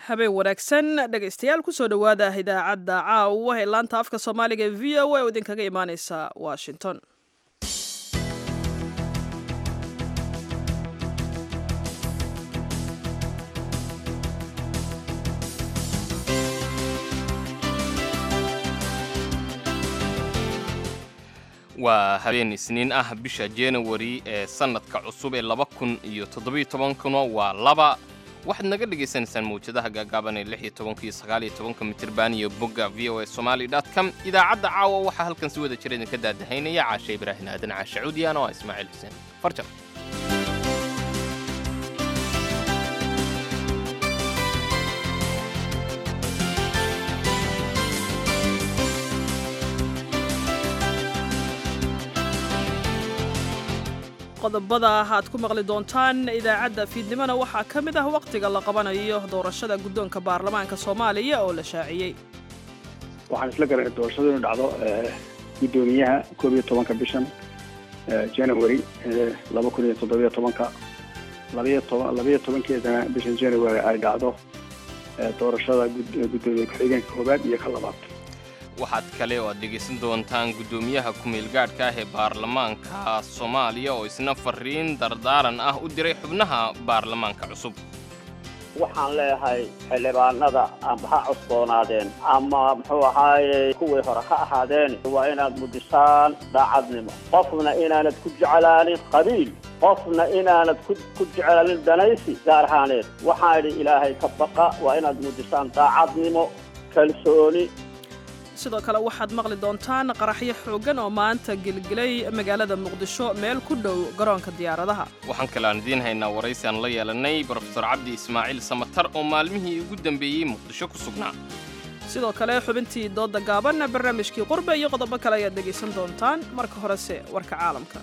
habeen wanaagsan dhegaystayaal kusoo dhowaada idaacadda caawa ee laanta afka soomaaliga ee v o a oo idinkaga imaaneysa washington. waa habeen isniin ah bisha January ee sanadka cusub ee 2017 waa laba. waxaad naga dhagaysanaysaan mawjadaha gaagaaban ee 16 iyo 19 mitirban iyo bogga voasomali.com. idaacadda caawa waxaa halkan si wada jira idinka daadahaynaya Caashe Ibraahin Aadan Caashe Cuudiyaan oo Ismaaciil Xuseen Farjar. qodobada aad ku maqli doontaan idaacadda fiidnimona waxaa ka mid ah waqtiga la qabanayo doorashada guddoonka baarlamaanka Soomaaliya oo la shaaciyay. waxaan isla garanay doorashada inuu dhacdo guddoomiyaha 11 bishan January 2017 12 bishan January ay dhacdo doorashada guddoomiyaha ku-xigeenka koobaad iyo ka labaad. waxaad kale oo aad dhegaysan doontaan guddoomiyaha ku-meel gaadhka ah ee baarlamaanka Soomaaliya oo isna fariin dardaaran ah u diray xubnaha baarlamaanka cusub. waxaan leeyahay xildhibaanada ama ha cusboonaadeen ama muxuu ahaayey kuwii hore ha ahaadeen waa inaad mudisaan daacadnimo. qofna inaanad ku jecelaanin qabiil, qofna inaanad ku jecelaanin danaysi gaar ahaaneed. waxaan idhi ilaahay ka baqa, waa inaad mudisaan daacadnimo, kalsooni. sidoo kale waxaad maqli doontaan qaraxyo xooggan oo maanta gilgilay magaalada Muqdisho meel ku dhow garoonka diyaaradaha. waxaan kale aan idiin haynaa waraysi aan la yeelanay Professor Cabdi Ismaaciil Samatar oo maalmihii ugu dambeeyay Muqdisho ku sugnaa. sidoo kale xubintii dooda gaaban, barnaamijkii qurbe iyo qodobo kale ayaad dhegaysan doontaan. marka horese warka caalamka.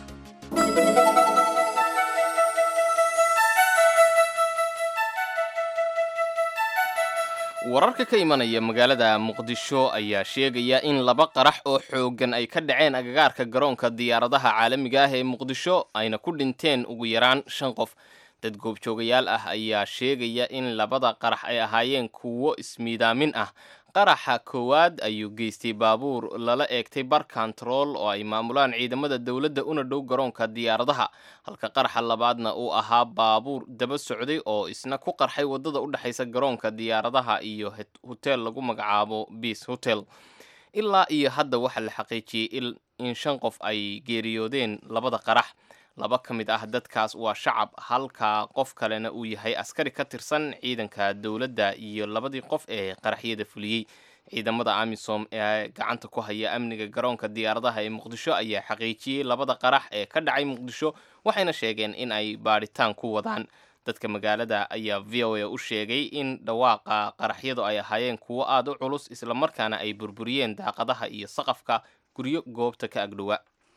wararka ka imanaya magaalada Muqdisho ayaa sheegaya in laba qarax oo xooggan ay ka dhaceen agagaarka garoonka diyaaradaha caalamiga ah ee Muqdisho ayna ku dhinteen ugu yaraan 5 qof. dad goobjoogayaal ah ayaa sheegaya in labada qarax ay ahaayeen kuwo ismiidaamin ah. qaraxa koowaad ayuu geystay baabuur lala eegtay bar control oo ay maamulaan ciidamada dawladda una dhow garoonka diyaaradaha, halka qaraxa labaadna uu ahaa baabuur daba socday oo isna ku qarxay wadada u dhaxaysa garoonka diyaaradaha iyo hotel lagu magacaabo Peace Hotel. ilaa iyo hadda waxa la xaqiijiyay in 5 qof ay geeriyoodeen labada qarax. laba ka mid ah dadkaas waa shacab, halka qof kalena uu yahay askari ka tirsan ciidanka dawladda iyo labadii qof ee qaraxyada fuliyay. ciidamada AMISOM ee gacanta ku haya amniga garoonka diyaaradaha ee Muqdisho ayaa xaqiijiyay labada qarax ee ka dhacay Muqdisho, waxayna sheegeen in ay baaritaan ku wadaan. dadka magaalada ayaa VOA u sheegay in dhawaaqa qaraxyadu ay ahaayeen kuwo aad u culus isla markaana ay burburiyeen daaqadaha iyo saqafka guryo goobta ka agdhowa.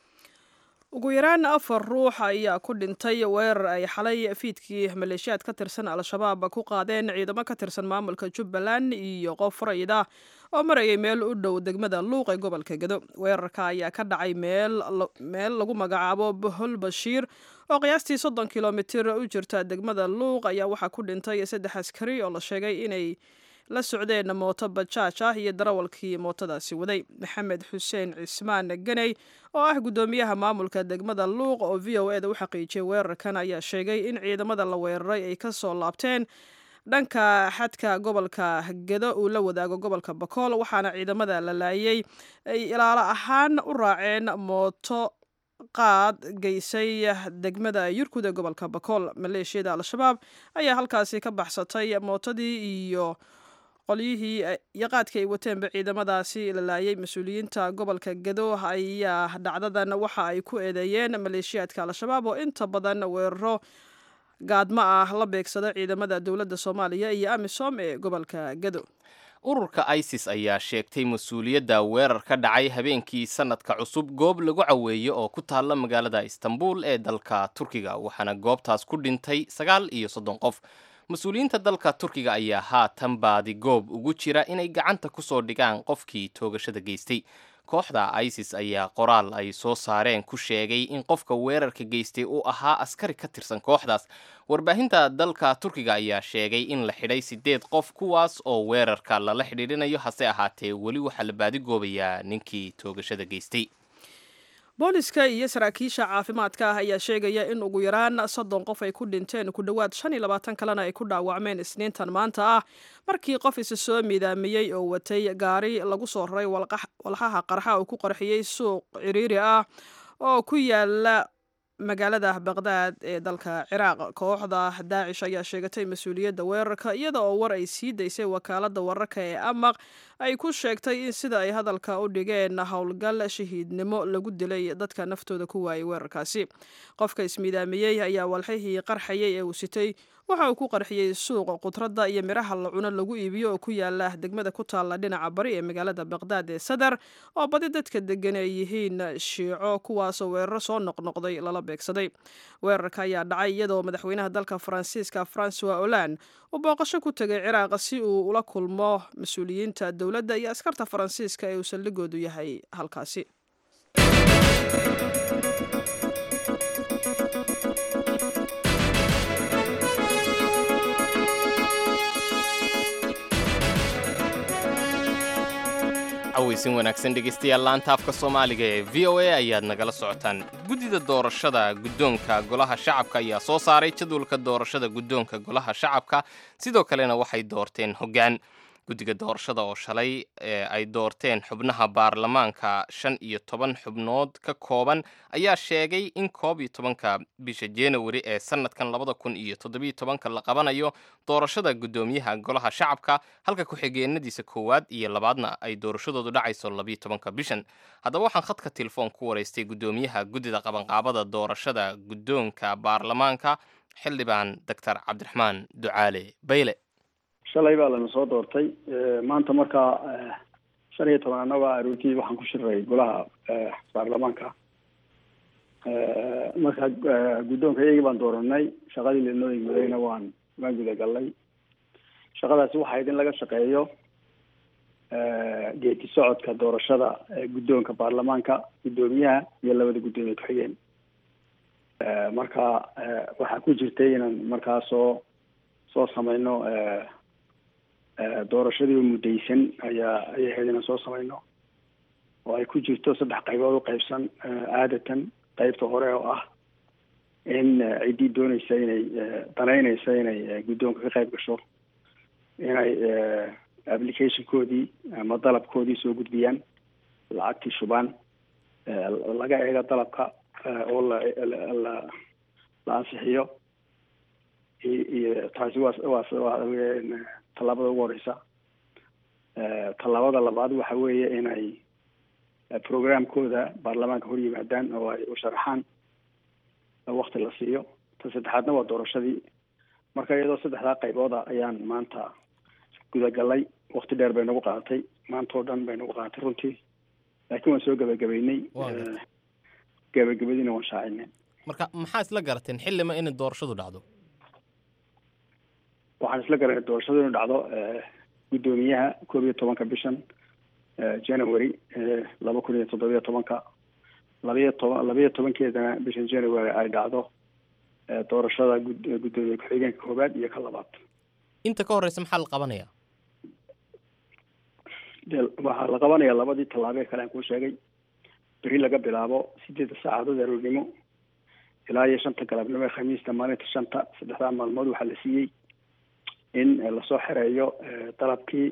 ugu yaraan 4 ruux ayaa ku dhintay weerar ay xalay fiidkii maleeshiyaad ka tirsan al-shabaab ku qaadeen ciidamo ka tirsan maamulka Jubbaland iyo qof rayid ah oo marayay meel u dhow degmada Luuq ee gobolka Gedo. weerarka ayaa ka dhacay meel lagu magacaabo Bohol Bashiir oo qiyaastii 30 kilomitir u jirta degmada Luuq. ayaa waxaa ku dhintay 3 askari oo la sheegay inay la socdeen mooto bajaaj ah iyo darawalkii mootadaasi waday. Maxamed Xuseen Cismaan Ganay oo ah guddoomiyaha maamulka degmada Luuq oo VOA u xaqiijiyay weerarkan ayaa sheegay in ciidamada la weeraray ay ka soo laabteen dhanka xadka gobolka Gedo uu la wadaago gobolka Bakool, waxaana ciidamada la laayay ay ilaalo ahaan u raaceen mooto qaad geysay degmada Yurkud ee gobolka Bakool. maleeshiyada al-shabaab ayaa halkaasi ka baxsatay mootadii iyo qolyihii iyo qaadka ay wateenba ciidamadaasi la laayay. mas-uuliyiinta gobolka Gedo ayaa dhacdadan waxa ay ku eedeeyeen maleeshiyaadka al-shabaab oo inta badan weeraro gaadma ah la beegsada ciidamada dawladda Soomaaliya iyo AMISOM ee gobolka Gedo. ururka ISIS ayaa sheegtay mas-uuliyadda weerar ka dhacay habeenkii sanadka cusub goob lagu caweeyo oo ku taalla magaalada Istanbul ee dalka Turkiga, waxaana goobtaas ku dhintay 39 qof. mas-uuliyiinta dalka Turkiga ayaa haatan baadi goob ugu jira inay gacanta ku soo dhigaan qofkii toogashada geystay. kooxda isis ayaa qoraal ay soo saareen ku sheegay in qofka weerarka geystay uu ahaa askari ka tirsan kooxdaas. warbaahinta dalka turkiga ayaa sheegay in la xidhay 8 qof kuwaas oo weerarka lala xidhiidhinayo, hase ahaatee weli waxaa la baadigoobayaa ninkii toogashada geystay. booliska iyo saraakiisha caafimaadka ah ayaa sheegaya in ugu yaraan 30 qof ay ku dhinteen, ku dhowaad 25 kalena ay ku dhaawacmeen isniintan maanta ah markii qof isa soo midaamiyey oo watay gaari lagu soo raray walxaha qarxa uu ku qarxiyey suuq ciriiri ah oo ku yaala magaalada Baghdad ee dalka Ciraaq. kooxda Daacish ayaa sheegatay mas'uuliyadda weerarka iyada oo war ay sii daysay wakaaladda wararka ee Amaq ay ku sheegtay in sida ay hadalka u dhigeen howlgal shahiidnimo lagu dilay dadka naftooda ku waayay weerarkaasi. qofka ismidaamiyey ayaa walxihii qarxayay ee uu sitay waxa uu ku qarxiyey suuq qudradda iyo miraha la cuno lagu iibiyo oo ku yaala degmada ku taala dhinaca bari ee magaalada Baghdad ee Sadar, oo badi dadka degan ay yihiin Shiico kuwaasoo weeraro soo noqnoqday lala beegsaday. weerarka ayaa dhacay iyadoo madaxweynaha dalka Faransiiska François Hollande uu booqasho ku tagay Ciraaq si uu ula kulmo mas'uuliyiinta dowladda iyo askarta Faransiiska ee uu saldhigoodu yahay halkaasi. cawaysin wanaagsan dhegaystayaal, laanta afka Soomaaliga ee VOA ayaad nagala socotaan. guddida doorashada guddoonka golaha shacabka ayaa soo saaray jadwalka doorashada guddoonka golaha shacabka, sidoo kalena waxay doorteen hoggaan. guddiga doorashada oo shalay ay doorteen xubnaha baarlamaanka 15 xubnood ka kooban ayaa sheegay in 11 bisha January ee sanadkan 2017 la qabanayo doorashada guddoomiyaha golaha shacabka, halka ku-xigeenadiisa koowaad iyo labaadna ay doorashadoodu dhacayso 12 bishan. haddaba waxaan khadka telefoon ku wareystay guddoomiyaha guddida qabanqaabada doorashada guddoonka baarlamaanka xildhibaan Dr. Cabdiraxmaan Ducaale Bayle. shalay baa lana soo doortay maanta markaa 15 annaga aroortii waxaan ku shiray golaha baarlamaanka marka guddoonka iyagii baan dooranay, shaqadii lanoo igmadayna waan guda galnay. shaqadaasi waxaa idin laga shaqeeyo geedi socodka doorashada guddoonka baarlamaanka, guddoomiyaha iyo labada guddoomiye ku-xigeen. marka waxaa ku jirtay inaan markaa soo samayno doorashadii oo mudaysan ayay ahayd inaan soo samayno, oo ay ku jirto 3 qaybood u qaybsan. caadatan qaybta hore oo ah in ciddii doonaysa inay danaynaysa inay guddoonka ka qayb gasho inay applicationkoodii ama dalabkoodii soo gudbiyaan, lacagtii shubaan, laga eego dalabka oo la ansixiyo. iyo taasi waa tallaabada ugu horeysa. tallaabada labaad waxa weeye inay programkooda baarlamaanka hor yimaadaan oo ay u sharaxaan waqti la siiyo. ta saddexaadna waa doorashadii. marka iyadoo 3 qaybooda ayaan maanta gudagalay. waqti dheer bay nagu qaadatay, maanta oo dhan bay nagu qaadatay runtii, laakiin waan soo gabagabaynay. gabagabadiina waan shaacinay. marka maxaa isla garateen xillima in doorashadu dhacdo? waxaan isla garanay doorashadu inuu dhacdo guddoomiyaha 11 bishan January 2017 12 bishan January ay dhacdo doorashada guddoomiye ku-xigeenka koowaad iyo ka labaad. inta ka horeysa maxaa la qabanayaa? waxaa la qabanayaa labadii tallaabo kale aan ku sheegay. beri laga bilaabo 8 saacadood aroornimo ilaa 5 galabnimo khamiista maalinta 5 3 maalmood waxaa la siiyey in lasoo xereeyo dalabkii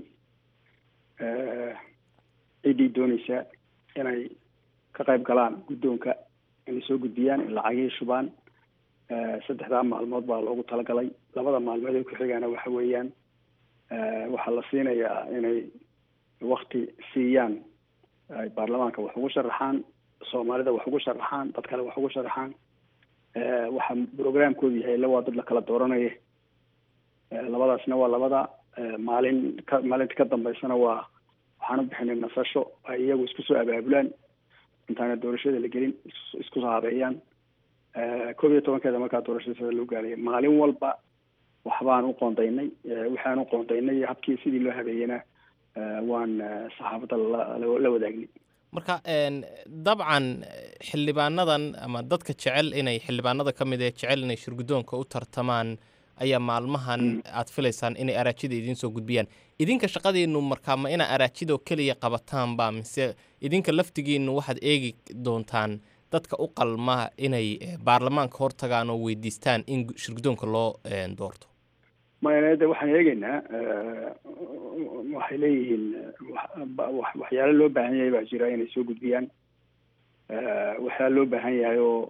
ciddii doonaysa inay ka qayb galaan guddoonka inay soo gudbiyaan, lacagihii shubaan. 3 maalmood baa loogu talagalay. 2 maalmood ee ku-xigaana waxa weeyaan waxaa la siinayaa inay wakti siiyaan ay baarlamaanka wax ugu sharaxaan, soomaalida wax ugu sharaxaan, dad kale wax ugu sharaxaan. waxaa programkoodu yahay waa dad la kala dooranaya. labadaasna waa labada maalinta ka dambeysana waxaan u bixinay nasasho ay iyagu isku soo abaabulaan intaana doorashada la gelin, isku soo habeeyaan. 11 markaa doorashada loo gaaray maalin walba waxbaan u qoondaynay. waxaan u qoondaynay habkii sidii loo habeeyena waan saxaafadda la wadaagnay. marka dabcan xildhibaanadan ama dadka jecel inay xildhibaanada ka mid ee jecel inay shirguddoonka u tartamaan ayaa maalmahan aad filaysaan inay araajida idiin soo gudbiyaan idinka shaqadiinnu markaa ma inaa araajidoo keliya qabataanba mise idinka laftigiinnu waxaad eegi doontaan dadka u qalma inay baarlamaanka hortagaan oo weydiistaan in shirguddoonka loo doorto mayanade waxaan eegaynaa waxay leeyihiin waxyaalo loo baahan yahay baa jira inay soo gudbiyaan waxyaalo loo baahan yahay oo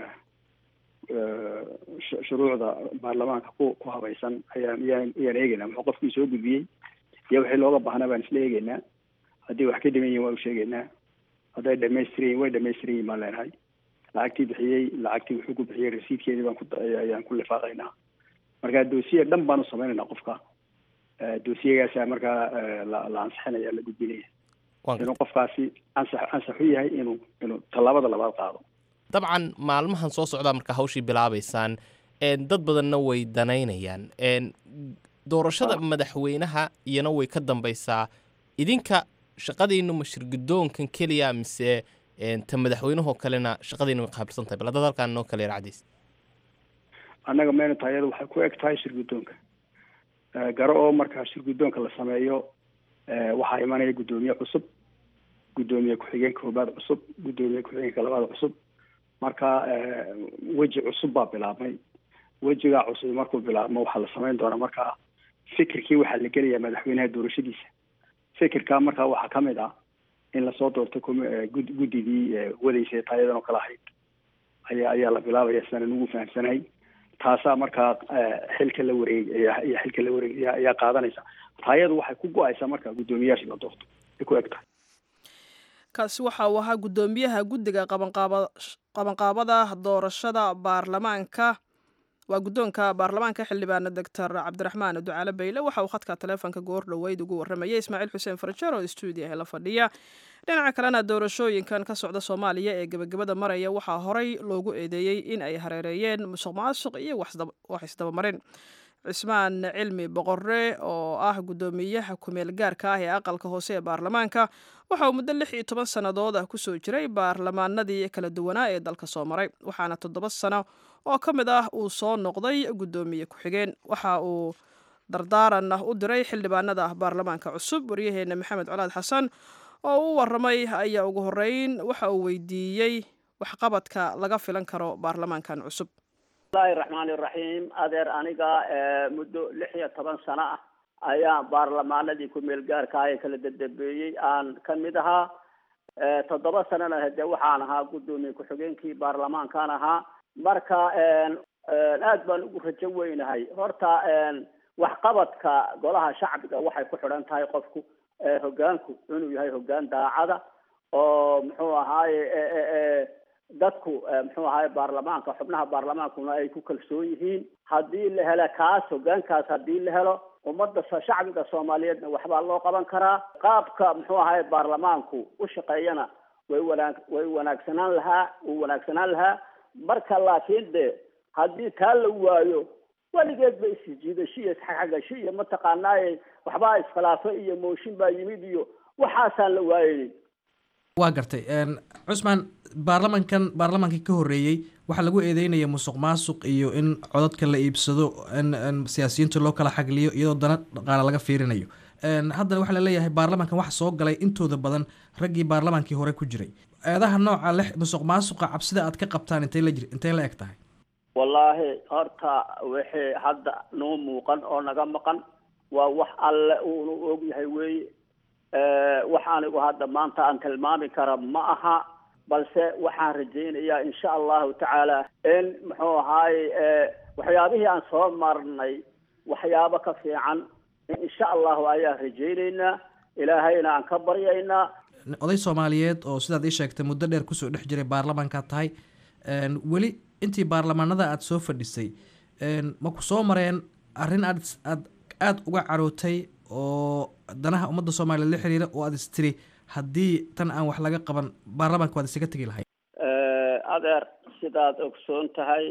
shuruucda baarlamaanka ku habaysan ayaan eegaynaa muxuu qofkii soo gudbiyey iyo wixii looga baahnaa baan isla eegaynaa haddii wax ka dhiman yihin waa u sheegaynaa hadday dhamaystiran yihin way dhamaystiran yihin baan leenahay lacagtii bixiyey lacagtii wuxuu ku bixiyey rasiidkeedii ayaan ku lifaaqaynaa marka dossier dhan baan u samaynaynaa qofka dossiyagaasa markaa la ansixinaya la gudbinaya inuu qofkaasi ansax u yahay inuu tallaabada labaad qaado dabcan maalmahan soo socdaa markaa hawshii bilaabaysaan dad badanna way danaynayaan doorashada madaxweynaha iyana way ka dambaysaa idinka shaqadiinu ma shirguddoonkan keliya mise ta madaxweynahoo kalena shaqadiina way qaabilsan tahay bal haddaad halkaan noo kale racdiis annaga mayna tahay iyada waxay ku eg tahay shirguddoonka garo oo markaa shirguddoonka la sameeyo waxaa imanaya guddoomiye cusub guddoomiye ku-xigeenka koobaad cusub guddoomiye ku-xigeenka labaad cusub marka weji cusub baa bilaabmay wejigaa cusub markuu bilaabmo waxaa la samayn doonaa markaa fikirkii waxaa la gelayaa madaxweynaha doorashadiisa fikirkaa markaa waxaa kamid ah in lasoo doorto guddidii wadaysa taayadan oo kale ahayd ayaa la bilaabaya sidaan ugu fahamsanahay taasaa markaa xilka la wareeg ayaa qaadanaysa taayadu waxay ku go-aysaa markaa guddoomiyayaasha la doorto ay ku eg tahay kaasi waxa uu ahaa guddoomiyaha guddiga qabanqaabada doorashada baarlamaanka waa guddoonka baarlamaanka xildhibaana doctor cabdiraxmaan ducaale bayle waxa uu khadka taleefonka goor dhoweyd ugu warramayay ismaaciil xuseen farjeer oo stuudiyaha la fadhiya dhinaca kalena doorashooyinkan ka socda soomaaliya ee gebagabada maraya waxaa horey loogu eedeeyey in ay hareereeyeen musuq maasuq iyo wax isdabamarin cismaan cilmi boqorre oo ah guddoomiyaha kumeel gaarka ah ee aqalka hoose ee baarlamaanka waxa uu muddo 16 sannadood ah kusoo jiray baarlamaanadii kala duwanaa ee dalka soo maray waxaana 7 sano oo ka mid ah uu soo noqday guddoomiye ku-xigeen waxa uu dardaaran u diray xildhibaanada baarlamaanka cusub waryaheena maxamed colaad xasan oo u warramay ayaa ugu horeyn waxa uu weydiiyey waxqabadka laga filan karo baarlamaankan cusub bismillahi raxmaani raxiim adeer aniga muddo 16 sano ah ayaa baarlamaanadii ku-meel gaarka ah ee kala dambeeyey aan ka mid ahaa 7 sanana hadee waxaan ahaa guddoomiye ku-xigeenkii baarlamaankan ahaa marka aad baan ugu rajo weynahay horta waxqabadka golaha shacbiga waxay ku xidhan tahay qofku hoggaanku inuu yahay hoggaan daacada oo muxuu ahaaye dadku muxuu ahaaye baarlamaanka xubnaha baarlamaankuna ay ku kalsoon yihiin haddii la helo kaas hoggaankaas haddii la helo ummadda shacbiga soomaaliyeedna waxbaa loo qaban karaa qaabka muxuu ahaaye baarlamaanku u shaqeeyana way wanaagsanaan lahaa marka laakiin de haddii taa la waayo weligeed ba isjiidasho iyo isxagasho iyo mataqaanaaye waxbaa iskhilaafo iyo mooshin baa yimid iyo waxaasaan la waayay waa gartay cusmaan baarlamaankii ka horreeyey waxaa lagu eedeynaya musuq maasuq iyo in codadka la iibsado in siyaasiyiinta loo kala xagliyo iyadoo dana dhaqaale laga fiirinayo haddana waxaa laleeyahay baarlamaankan waxa soo galay intooda badan raggii baarlamaankii hore ku jiray eedaha nooca leh musuq maasuqa cabsida aad ka qabtaan intay la eg tahay wallaahi horta wixii hadda noo muuqan oo naga maqan waa wax alle uunu og yahay weeye wax anigu hadda maanta aan tilmaami kara ma aha balse waxaan rajaynayaa insha allahu tacaala in muxuu ahaaye waxyaabihii aan soo marnay waxyaabo ka fiican insha allahu ayaan rajaynaynaa ilaahayna aan ka baryaynaa oday soomaaliyeed oo sidaad ii sheegtay muddo dheer kusoo dhex jiray baarlamaankaad tahay weli intii baarlamaanada aada soo fadhisay ma ku soo mareen arrin aada uga carootay oo danaha ummadda soomaaliyeed la xiriira oo aada istiri haddii tan aan wax laga qaban baarlamaanka waad isaga tegi lahayd adeer sidaad ogsoon tahay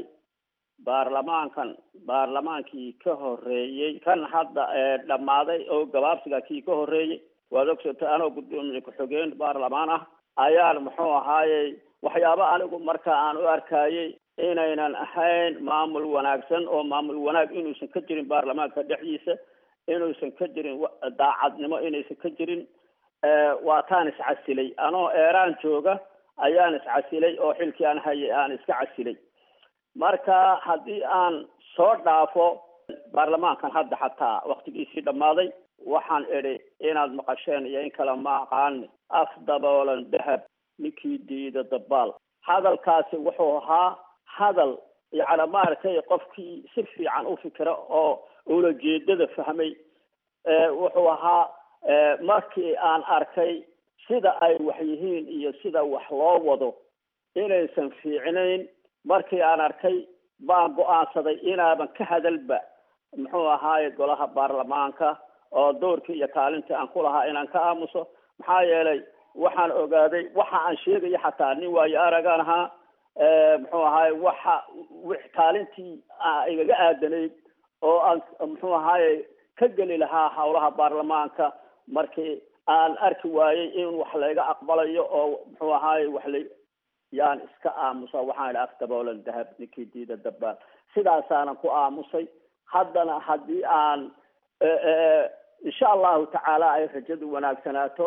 baarlamaankii ka horeeyey kan hadda dhammaaday oo gabaabsiga kii ka horeeyey waad ogsoon tahay anoo guddoomiye ku-xigeen baarlamaan ah ayaan muxuu ahaayey waxyaabo anigu marka aan u arkayey inaynan ahayn maamul wanaagsan oo maamul wanaag inuusan ka jirin baarlamaanka dhexdiisa, inuusan ka jirin daacadnimo inaysan ka jirin. waa taan iscasilay anoo eeraan jooga ayaan iscasilay oo xilkii aan hayay aan iska casilay. marka haddii aan soo dhaafo baarlamaankan hadda xataa waktigiisii dhammaaday, waxaan idhi inaad maqasheen iyo in kale ma aqaan, af daboolan dahab ninkii diida dabaal. hadalkaasi wuxuu ahaa hadal yacni maaragtay qofkii si fiican u fikira oo ulajeedada fahmay. wuxuu ahaa markii aan arkay sida ay wax yihiin iyo sida wax loo wado inaysan fiicnayn, markii aan arkay baan go-aansaday inaaban ka hadalba muxuu ahaaye golaha baarlamaanka oo doorkii iyo kaalintii aan ku lahaa inaan ka aamuso. maxaa yeelay waxaan ogaaday waxa aan sheegaya xataa nin waayo aragaan ahaa, muxuu ahaaye waxa kaalintii igaga aadanayd oo aan muxuu ahaaye ka geli lahaa howlaha baarlamaanka markii aan arki waayey in wax layga aqbalayo oo muxuu ahaaye yaan iska aamusa. waxaan idhi af daboolan dahab ninkii diida dabaal. sidaasaanan ku aamusay. haddana haddii aan insha allahu tacaala ay rajadu wanaagsanaato,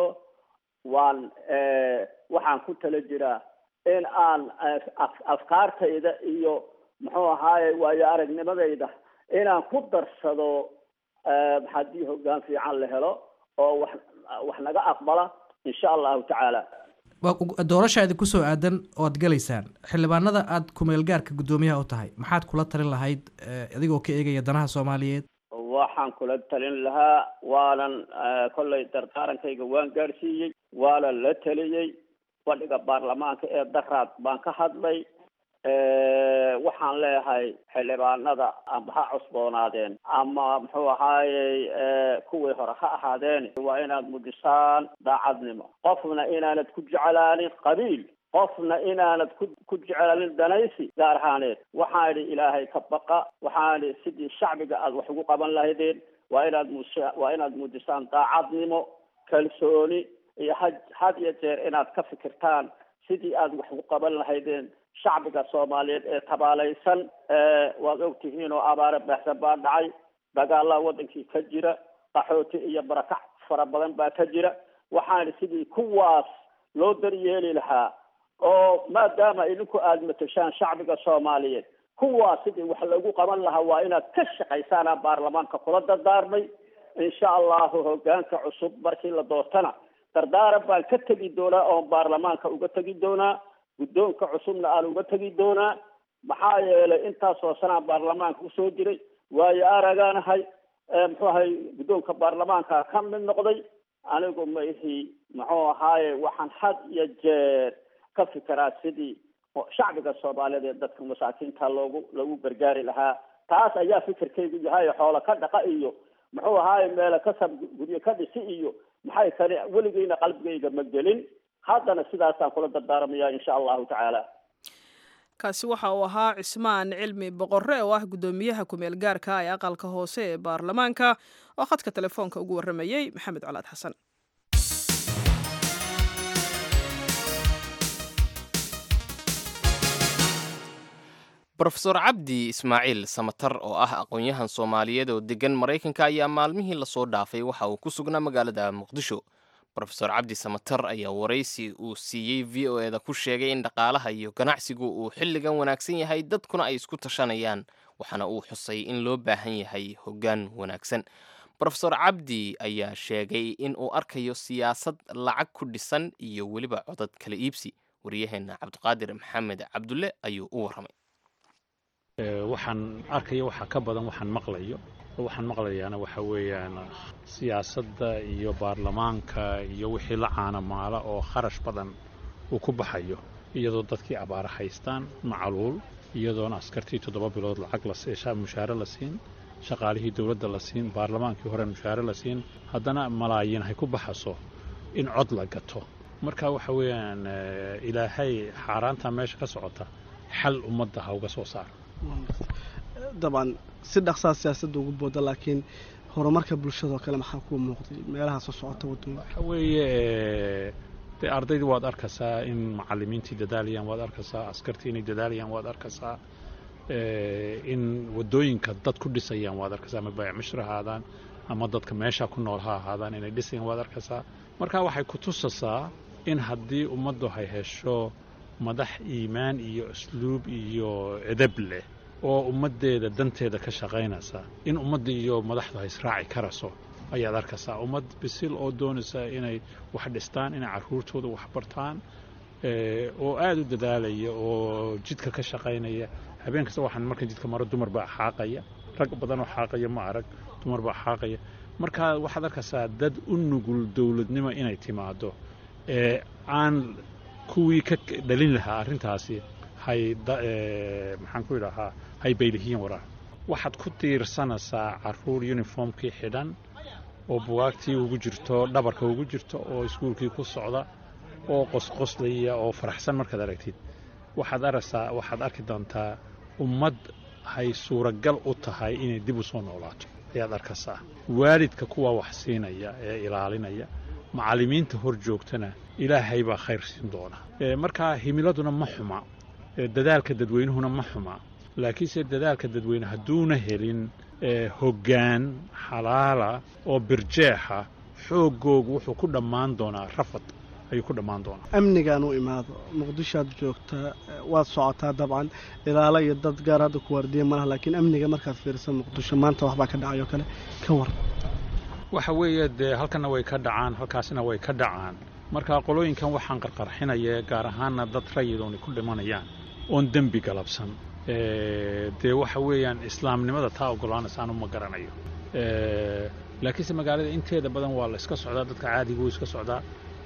waxaan ku tala jiraa in aan afkaartayda iyo muxuu ahaaye waayo aragnimadayda inaan ku darsado haddii hoggaan fiican la helo oo wax naga aqbala insha allahu tacaala. doorashaadi kusoo aadan oo aad galaysaan xildhibaanada aad kumeelgaarka guddoomiyaha u tahay, maxaad kula talin lahayd adigoo ka eegaya danaha Soomaaliyeed? waxaan kula talin lahaa, waanan kolley dardaarankayga waan gaarsiiyey, waana la taliyey fadhiga baarlamaanka ee daraad baan ka hadlay. waxaan leeyahay xildhibaanada amba ha cusboonaadeen ama muxuu ahaayey kuwii hore ha ahaadeen, waa inaad mujisaan daacadnimo. qofna inaanad ku jecelaanin qabiil, qofna inaanad ku jecelaanin danaysi gaar ahaaneed. waxaan idhi ilaahay ka baqa. waxaan idhi sidii shacbiga aad wax ugu qaban lahaydeen waa inaad mujisaan daacadnimo, kalsooni iyo had iyo jeer inaad ka fikirtaan sidii aad wax ugu qaban lahaydeen shacbiga Soomaaliyeed ee tabaalaysan. waad ogtihiin oo abaare baxsan baa dhacay, dagaala wadankii ka jira, qaxooti iyo barakac fara badan baa ka jira. waxaan sidii kuwaas loo daryeeli lahaa oo maadaama idinku aad matashaan shacbiga Soomaaliyeed, kuwaas sidii wax lagu qaban lahaa waa inaad ka shaqaysaan baarlamaanka kula dardaarmay. insha allahu hoggaanka cusub markii la doortana dardaaran baan ka tegi doonaa oo baarlamaanka uga tegi doonaa, guddoonka cusubna aan uga tegi doonaa. maxaa yeelay intaasoo sanaan baarlamaanka usoo jiray, waayo aragaanahay. muxuu ahay guddoonka baarlamaanka ka mid noqday. anigu ma ihi muxuu ahaaye waxaan had iyo jeer ka fikiraa sidii shacbiga Soomaaliyeed ee dadka masaakiinta loogu gargaari lahaa. taas ayaa fikirkaygu yahay. xoolo ka dhaqa iyo muxuu ahaaye meelo kasab guryo ka dhisi iyo maxay tani weligeyna qalbigayga ma gelin. haddana sidaasaan kula dardaarmaya insha allahu tacaala. kaasi waxa uu ahaa Cismaan Cilmi Boqorre oo ah guddoomiyaha kumeel gaarka ee aqalka hoose ee baarlamaanka oo khadka telefoonka ugu waramayay Maxamed Colaad Xasan. Professor Cabdi Ismaaciil Samatar oo ah aqoon-yahan Soomaaliyeed oo degan Mareykanka ayaa maalmihii la soo dhaafay waxa uu ku sugnaa magaalada Muqdisho. Professor Cabdi Samatar ayaa waraysi uu siiyey VOA-da ku sheegay in dhaqaalaha iyo ganacsigu uu xilligan wanaagsan yahay, dadkuna ay isku tashanayaan, waxaana uu xusay in loo baahan yahay hoggaan wanaagsan. Professor Cabdi ayaa sheegay in uu arkayo siyaasad lacag ku dhisan iyo weliba codad kala iibsi. Wariyaheena Cabdiqaadir Maxamed Cabdulle ayuu u warramay. waxaan arkayo waxa ka badan waxaan maqlayo. waxaan maqlayaana waxa weeyaan siyaasadda iyo baarlamaanka iyo wixii la caanamaala oo kharash badan uu ku baxayo, iyadoo dadkii abaara haystaan macaluul, iyadoona askartii 7 bilood lacag la siishaa mushaare la siin, shaqaalihii dawladda la siin, baarlamaankii hore mushaare la siin, haddana malaayiin hay ku baxaso in cod la gato. marka waxa weeyaan ilaahay xaaraanta meesha ka socota xal ummadda ha uga soo saaro. طبعا si dhaqsaa siyaasadda ugu booda, laakiin horumarka bulshada kale maxaa ku muuqday meelaha soo socota wadooyinka? waxa weeye dee ardaydii waad arkaysaa in macallimiintii dadaalayaan waad arkaysaa askartii inay dadaalayaan waad arkaysaa in waddooyinka dad ku dhisayaan waad arkaysaa ama baayac mushri ha ahaadaan ama dadka meesha ku nool ha ahaadaan inay dhisayaan waad arkaysaa marka waxay ku tusasaa in haddii ummaddu ay hesho madax iimaan iyo usluub iyo edab leh oo ummaddeeda danteeda ka shaqaynaysa in ummadda iyo madaxdu ay israaci karayso ayaad arkaysaa ummad bisil oo doonaysa inay wax dhistaan inay carruurtooda wax bartaan oo aada u dadaalaya oo jidka ka shaqaynaya habeen kasta waxaan markan jidka maro dumar baa xaaqaya rag badan oo xaaqaya ma arag dumar baa xaaqaya marka waxaad arkaysaa dad u nugul dowladnimo inay timaado aan kuwii ka dhalin lahaa arrintaasi maxaan ku idhahaa hay baylihiin waraa waxaad ku tiirsanaysaa carruur uniformkii xidhan oo bugaagtii ugu jirto dhabarka ugu jirto oo iskuulkii ku socda oo qosqoslaya oo faraxsan markaad aragtid waxaad arki doontaa ummad hay suuragal u tahay inay dib u soo noolaato ayaad arkaysaa waalidka kuwa wax siinaya ee ilaalinaya macallimiinta hor joogtana ilaahay baa khayr siin doona markaa himiladuna ma xuma dadaalka dadweynuhuna ma xuma laakiinse dadaalka dadweyne hadduuna helin hoggaan xalaala oo birjeexa xooggoogu wuxuu ku dhammaan doonaa rafad ayuu ku dhammaan doonaa amnigaan u imaado muqdishoaad joogtaa waad socotaa dabcan ilaalo iyo dad gaar hadda ku waardiya malaha laakiin amniga markaad fiirisa muqdisho maanta waxbaa ka dhacayoo kale ka war waxa weeye dee halkanna way ka dhacaan halkaasina way ka dhacaan marka qolooyinkan waxaan qarqarxinaya gaar ahaanna dad rayidooni ku dhimanayaan oon dembi galabsan dee waxa weeyaan islaamnimada taa ogolaanaysaanu ma garanayo laakiinse magaalada inteeda badan waa la iska socdaa dadka caadiga wuu iska socdaa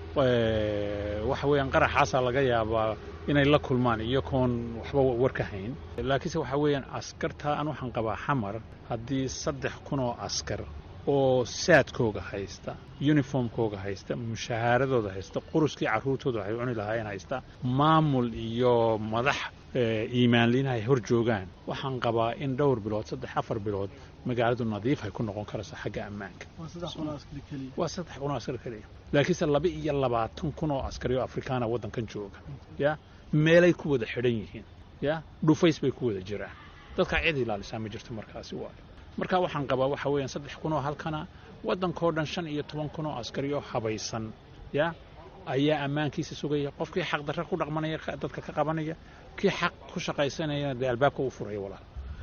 waxa weeyaan qaraxaasaa laga yaabaa inay la kulmaan iyagoon waxba war ka hayn laakiinse waxa weeyaan askarta aan waxaan qabaa xamar haddii 3,000 oo askar oo saadkooga haysta uniformkooga haysta mushahaaradooda haysta quruskii carruurtooda waxay cuni lahaayeen haysta maamul iyo madax iimaanliina ay hor joogaan waxaan qabaa in dhowr bilood 3-4 bilood magaaladu nadiif ay ku noqon karayso xagga ammaanka waa 3,000 askari kaliya laakiinse 22,000 oo askari oo afrikaana waddankan jooga ya meelay ku wada xidhan yihiin ya dhufays bay ku wada jiraan dadka cid ilaalisaa ma jirto markaasi waayo marka waxaan qabaa waxa weeyaan 3,000 oo halkana waddankoo dhan 15,000 oo askari oo habaysan ya ayaa ammaankiisa sugaya qofkii xaq darro ku dhaqmanaya dadka ka qabanaya kii xaq ku shaqaysanaya dee albaabka u furaya walaal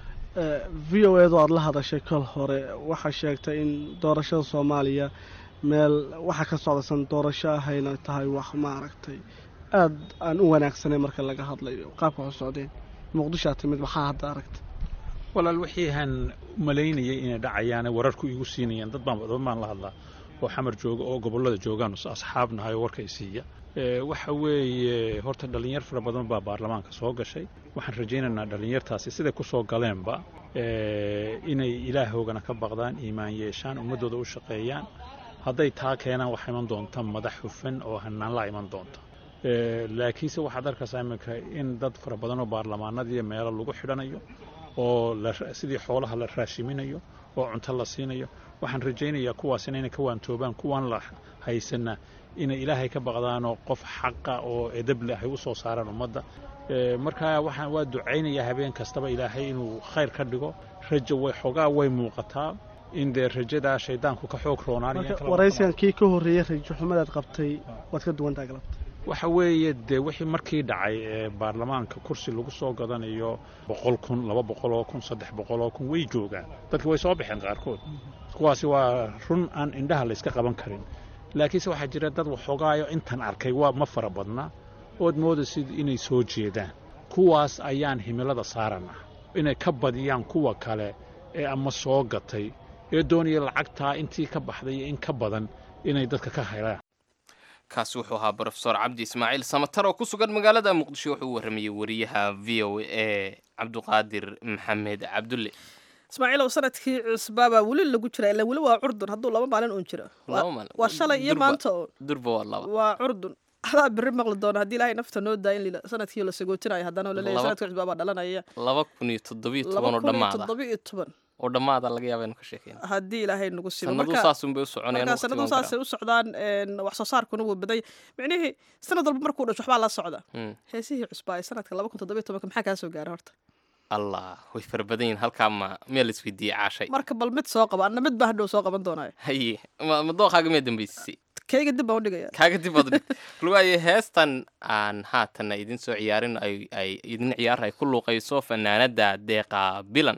VOA-du aad la hadashay kol hore waxaa sheegtay in doorashada Soomaaliya meel waxa ka socdaysan doorasho ahayna tahay wax ma aragtay aad aan u wanaagsanay marka laga hadlayo qaabka u socdeen muqdisho timid maxaa hadda aragtay walaal wixii aan maleynayay inay dhacayaan wararku igu siinayaan dad baan la hadlaa oo xamar jooga oo gobolada joogaan asxaabnahay warka ay siiya waxa weeye horta dhalinyar fara badan baa baarlamaanka soo gashay waxaan rajaynaynaa dhalinyartaasi siday ku soo galeenba inay ilaahoogana ka baqdaan iimaan yeeshaan ummadooda u shaqeeyaan hadday taa keenaan waxaa iman doonta madax hufan oo hanaan la iman doonta laakiinse waxaad arkaysaa iminka in dad fara badan oo baarlamaanadii meelo lagu xidhanayo oo sidii xoolaha la raashiminayo oo cunto la siinayo waxaan rajaynayaa kuwaasina inay ka waantoobaan kuwaan la haysana inay ilaahay ka baqdaanoo qof xaqa oo edab leh ay u soo saaraan ummadda markaa waa ducaynayaa habeen kastaba ilaahay inuu khayr ka dhigo rajo way muuqataa in dee rajadaa shaydaanku ka xoog roonaanaya waraysigan kii ka horreeyay rajo xumadaad qabtay waad ka duwantaa galabta waxa weeye dee wixii markii dhacay ee baarlamaanka kursi lagu soo gadanayo 100,000 200,000 300,000 way joogaan dadka way soo baxeen qaarkood kuwaasi waa run aan indhaha la iska qaban karin laakiinse waxaa jira dad waxoogaayo intan arkay waa ma fara badna ood moodaysid inay soo jeedaan kuwaas ayaan himilada saaranaa inay ka badiyaan kuwa kale ee ama soo gatay ee doonaya lacagtaa intii ka baxday in ka badan inay dadka ka helaan kaasi wuxuu ahaa brofesor cabdi ismaaciil samatar oo ku sugan magaalada muqdisho wuxuu u warramayey wariyaha v o a cabduqaadir maxamed cabdulle ismaaciilow sanadkii cusbaabaa weli lagu jira ilaa weli waa curdun hadduu 2 maalin uun jiro waa shalay iyo maanta oo durba waa 2 waa curdun adaa biri maqli doona haddii ilaahay nafta noo daa in sanadkii la sagootinayo haddana la leeyahay sanadkii cusbaabaa dhalanaya 2017 oo dhammaada 2017 oo dhammaada laga yaaba inuu ka sheekeyno haddii ilaahay nagu simo sanadu saasunbay u soconayaan markaa sanadu saasay u socdaan wax soo saarkuna wuu baday micnihii sanad walba markuu dhasho waxbaa la socda heesihii cusbaa ee sanadka 2017 maxaa kaa soo gaara horta allah way farabadan yihiin halkaa meel isweydiiyey caashay marka bal mid soo qaba anna mid baa hadhow soo qaban doonaayo haye ma dooqaaga mee dambaysisay kayga dib baan u dhigaya kaaga dib baad luwaaye heestan aan haatanna idin soo ciyaarin ay idin ciyaar ay ku luuqayso fanaanada deeqa bilan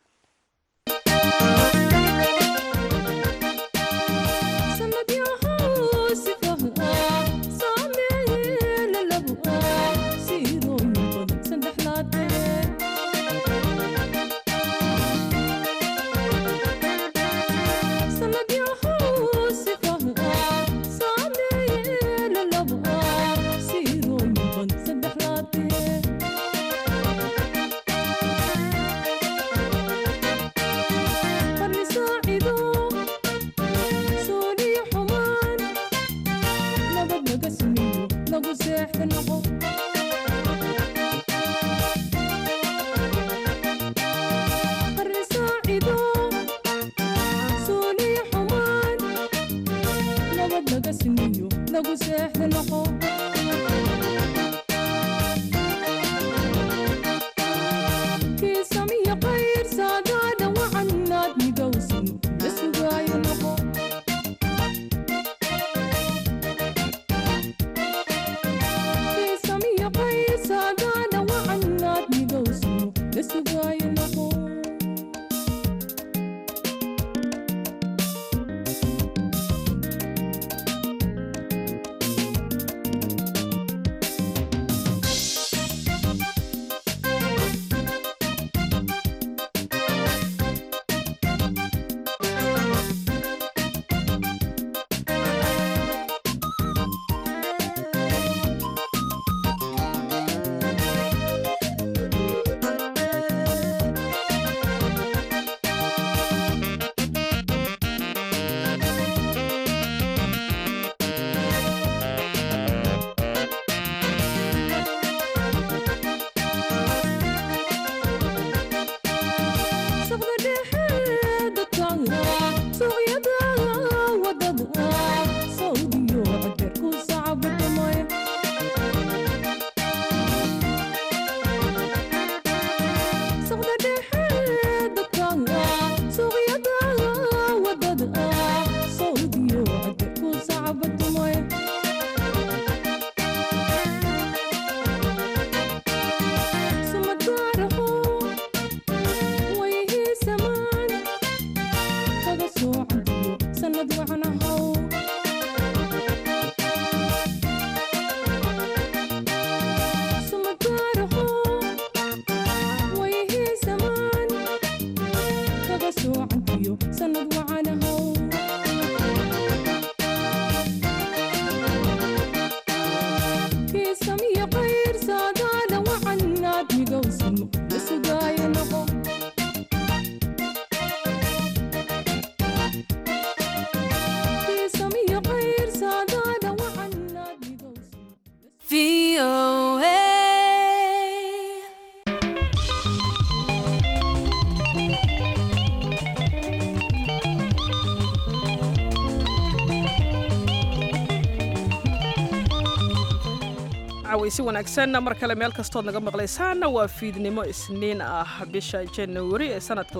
si wanaagsan mar kale meel kastood naga maqlaysaana waa fiidnimo isniin ah bisha January ee sanadka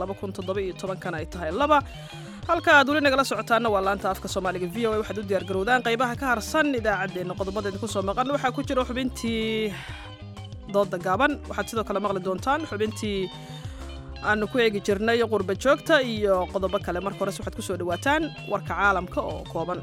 2017 ay tahay laba halka aad weli nagala socotaana waa laanta afka Soomaaliga VOA waxaad u diyaar garowdaan qaybaha ka harsan idaacadeena qodobadeena ku soo maqan waxa ku jira xubintii dooda gaaban waxaad sidoo kale maqli doontaan xubintii aanu ku eegi jirnay qurba joogta iyo qodobo kale marka hore waxaad ku soo dhawaataan warka caalamka oo kooban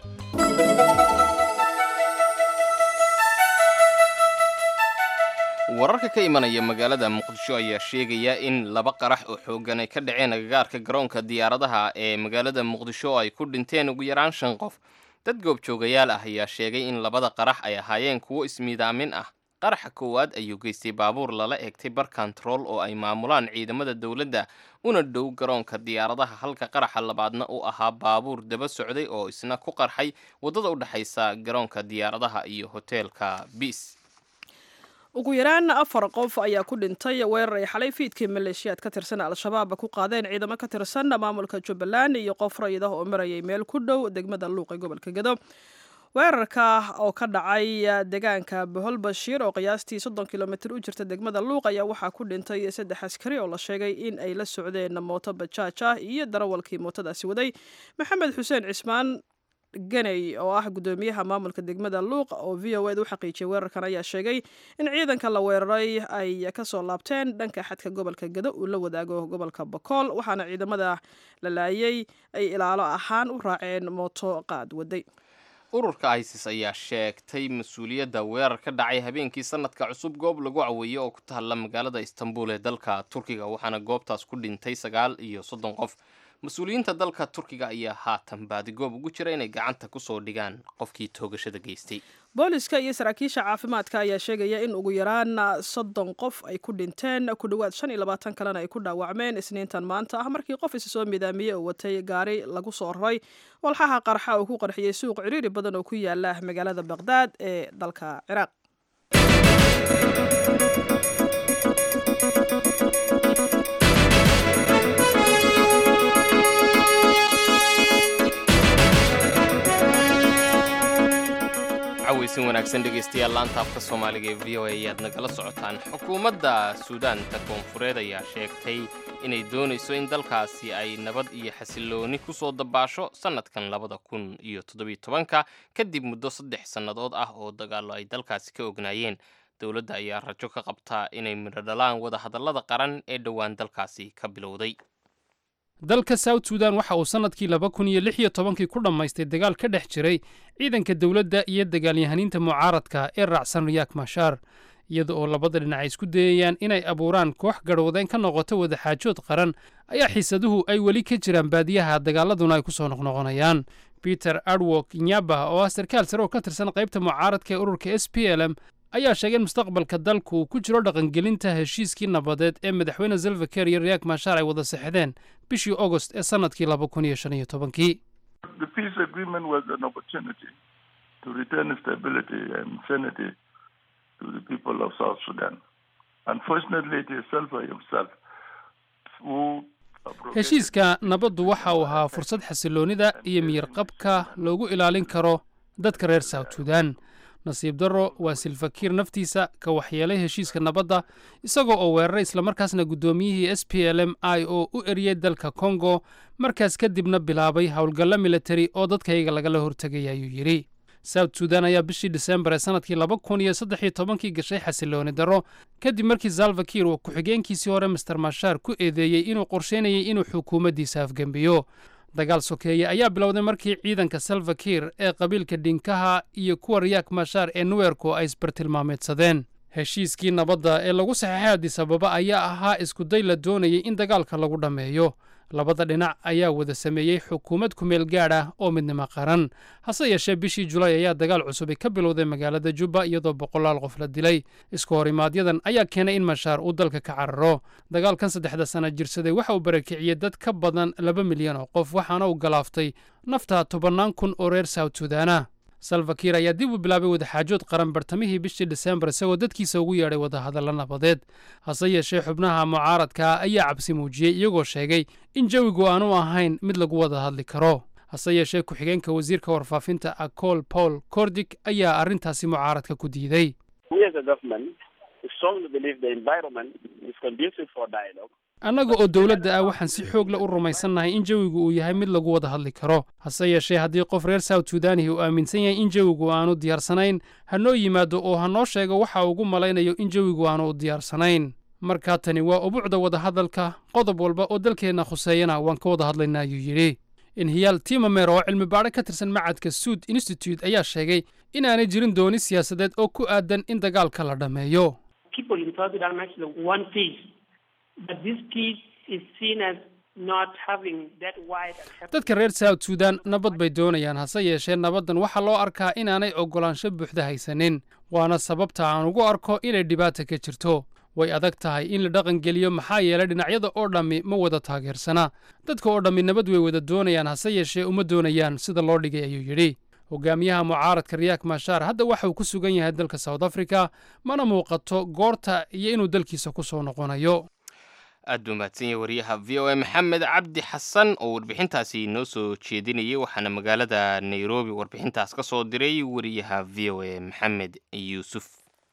wararka ka imanaya magaalada muqdisho ayaa sheegaya in laba qarax oo xoogan ay ka dhaceen agagaarka garoonka diyaaradaha ee magaalada muqdisho ay ku dhinteen ugu yaraan 5 qof dad goobjoogayaal ah ayaa sheegay in labada qarax ay ahaayeen kuwo ismiidaamin ah qaraxa koowaad ayuu geystay baabuur lala eegtay bar control oo ay maamulaan ciidamada dowladda una dhow garoonka diyaaradaha halka qaraxa labaadna uu ahaa baabuur daba socday oo isna ku qarxay wadada u dhaxaysa garoonka diyaaradaha iyo hoteelka Bees ugu yaraan 4 qof ayaa ku dhintay weerar ay xalay fiidkii maleeshiyaad ka tirsan al-shabaab ku qaadeen ciidamo ka tirsan maamulka Jubbaland iyo qof rayid ah oo marayay meel ku dhow degmada Luuq ee gobolka Gedo. weerarka oo ka dhacay deegaanka Bohol Bashiir oo qiyaastii 30 kilomitir u jirta degmada Luuq ayaa waxaa ku dhintay 3 askari oo la sheegay in ay la socdeen mooto bajaaj ah iyo darawalkii mootadaasi waday. Maxamed Xuseen Cismaan ganay oo ah gudoomiyaha maamulka degmada Luuq oo VOA u xaqiijiyay weerarkan ayaa sheegay in ciidanka la weeraray ay ka soo laabteen dhanka xadka gobolka Gedo uu la wadaago gobolka Bakool waxaana ciidamada la laayay ay ilaalo ahaan u raaceen mooto qaad waday. ururka ISIS ayaa sheegtay mas-uuliyadda weerar ka dhacay habeenkii sanadka cusub goob lagu caweeyey oo ku taalla magaalada Istanbul ee dalka Turkiga waxaana goobtaas ku dhintay 39 qof. mas-uuliyiinta dalka Turkiga ayaa haatan baadigoob ugu jira inay gacanta ku soo dhigaan qofkii toogashada geystay. booliska iyo saraakiisha caafimaadka ayaa sheegaya in ugu yaraan 30 qof ay ku dhinteen ku dhawaad 25 kalena ay ku dhaawacmeen isniintan maanta ah markii qof isa soo midaamiyey oo watay gaari lagu soo raray walxaha qarxa oo ku qarxiyay suuq ciriiri badan oo ku yaala magaalada Baghdad ee dalka Ciraaq. cawaysin wanaagsan dhegaystayaal laanta afka Soomaaliga ee VOA ayaad nagala socotaan. xukuumadda Suudaanta Koonfureed ayaa sheegtay inay doonayso in dalkaasi ay nabad iyo xasilooni ku soo dabaasho sanadkan 2017 kadib muddo 3 sannadood ah oo dagaallo ay dalkaasi ka ognaayeen. dowladda ayaa rajo ka qabtaa inay midho dhalaan wada hadallada qaran ee dhowaan dalkaasi ka bilowday. dalka South Sudan waxa uu sanadkii 2016 ku dhamaystay dagaal ka dhex jiray ciidanka dawladda iyo dagaalyahaniinta mucaaradka ee raacsan Riek Machar iyada oo labada dhinac isku dayayaan inay abuuraan koox garwadeen ka noqoto wada xaajood qaran ayaa xiisaduhu ay weli ka jiraan baadiyaha dagaaladuna ay ku soo noqnoqonayaan. Peter Adwok Nyaba oo ah sarkaal sare oo ka tirsan qaybta mucaaradka ee ururka SPLM ayaa sheegay in mustaqbalka dalku uu ku jiro dhaqangelinta heshiiskii nabadeed ee madaxweyne Salva Kiir iyo Riek Machar ay wada saxdeen bishii August ee sanadkii 2015. The peace agreement was an opportunity to return stability and sanity to the people of South Sudan. Unfortunately, it is Salva himself who heshiiska nabaddu waxa uu ahaa fursad xasiloonida iyo miyirqabka loogu ilaalin karo dadka reer South Sudan. nasiib darro waa Salva Kiir naftiisa ka waxyeelay heshiiska nabadda isagoo oo weeraray isla markaasna gudoomiyihii SPLM-IO u eriyay dalka Congo markaas kadibna bilaabay howlgallo military oo dadkayga lagala hortagay ayuu yiri. South Sudan ayaa bishii December ee sanadkii 2013 gashay xasilooni darro kadib markii Salva Kiir uu ku-xigeenkiisii hore Mr. Machar ku eedeeyay inuu qorsheynayay inuu xukuumaddiisa afgembiyo. dagaal sokeeye ayaa bilowday markii ciidanka Salva Kiir ee qabiilka Dinkaha iyo kuwa Riek Machar ee Nuerko ay isbartilmaameedsadeen. heshiiskii nabadda ee lagu saxeexay Addis Ababa ayaa ahaa isku day la doonayay in dagaalka lagu dhameeyo. labada dhinac ayaa wada sameeyey xukuumad ku meel gaar ah oo midnimo qaran. hase yeeshee bishii Julaay ayaa dagaal cusub ka bilowday magaalada Juba iyadoo 100 qof la dilay. isku horimaadyaddan ayaa keenay in Machar uu dalka ka cararo. dagaalkan 3 sano jirsaday waxa uu barakiciyay dad ka badan 2 milyan oo qof waxaana uu galaaftay nafta 10,000 oo reer South Sudan. Salva Kiir ayaa dib u bilaabay wada xaajood qaran bartamihii bishii December isagoo dadkiisa ugu yeedhay wada hadallo nabadeed. hase yeeshee xubnaha mucaaradka ayaa cabsi muujiyey iyagoo sheegay in jawigu aanu ahayn mid lagu wada hadli karo. hase yeeshee ku-xigeenka wasiirka warfaafinta Akol Paul Kordik ayaa arrintaasi mucaaradka ku diiday. annaga oo dowladda ah waxaan si xoog leh u rumaysannahay in jawigu uu yahay mid lagu wada hadli karo. hase yeeshee haddii qof reer South Sudan uu aaminsan yahay in jawigu aanu diyaarsanayn ha noo yimaado oo ha noo sheego waxa uu ugu malaynayo in jawigu aanu diyaarsanayn. markaa tani waa ubuucda wada hadalka qodob walba oo dalkeenna khuseeyana waan ka wada hadlaynaa ayuu yidhi. Inhiyaal Timamer oo cilmi baadhe ka tirsan macadka Sud Institute ayaa sheegay inaanay jirin dooni siyaasadeed oo ku aadan in dagaalka la dhameeyo. dadka reer South Sudan nabad bay doonayaan hase yeeshee nabaddan waxaa loo arkaa inaanay ogolaansho buuxda haysanin waana sababta aan ugu arko inay dhibaato ka jirto. way adag tahay in la dhaqan geliyo maxaa yeelay dhinacyada oo dhammi ma wada taageersana. dadka oo dhammi nabad way wada doonayaan hase yeeshee uma doonayaan sida loo dhigay ayuu yidhi. hogaamiyaha mucaaradka riyaak mashaar hadda waxa uu ku sugan yahay dalka south africa mana muuqato goorta iyo inuu dalkiisa ku soo noqonayo. aad buu mahadsan yahay wariyaha v o a maxamed cabdi xasan oo warbixintaasi noo soo jeedinayay. waxaana magaalada nairobi warbixintaas ka soo diray wariyaha v o a maxamed yuusuf.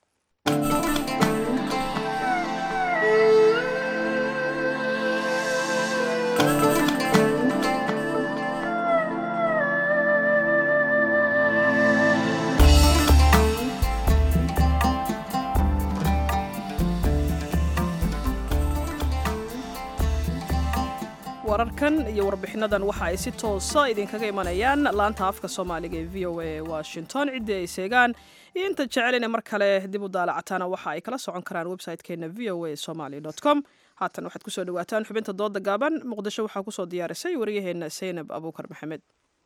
wararkan iyo warbixinadan waxa ay si toosa idinkaga imanayaan laanta afka soomaaliga ee v o a washington. ciddii ay seegaan iyo inta jecelina mar kale dib u daalacataana waxa ay kala socon karaan website-keena v o a somali com. haatan waxaad kusoo dhawaataan xubinta dooda gaaban. muqdisho waxaa kusoo diyaarisay waryaheena saynab abuukar maxamed.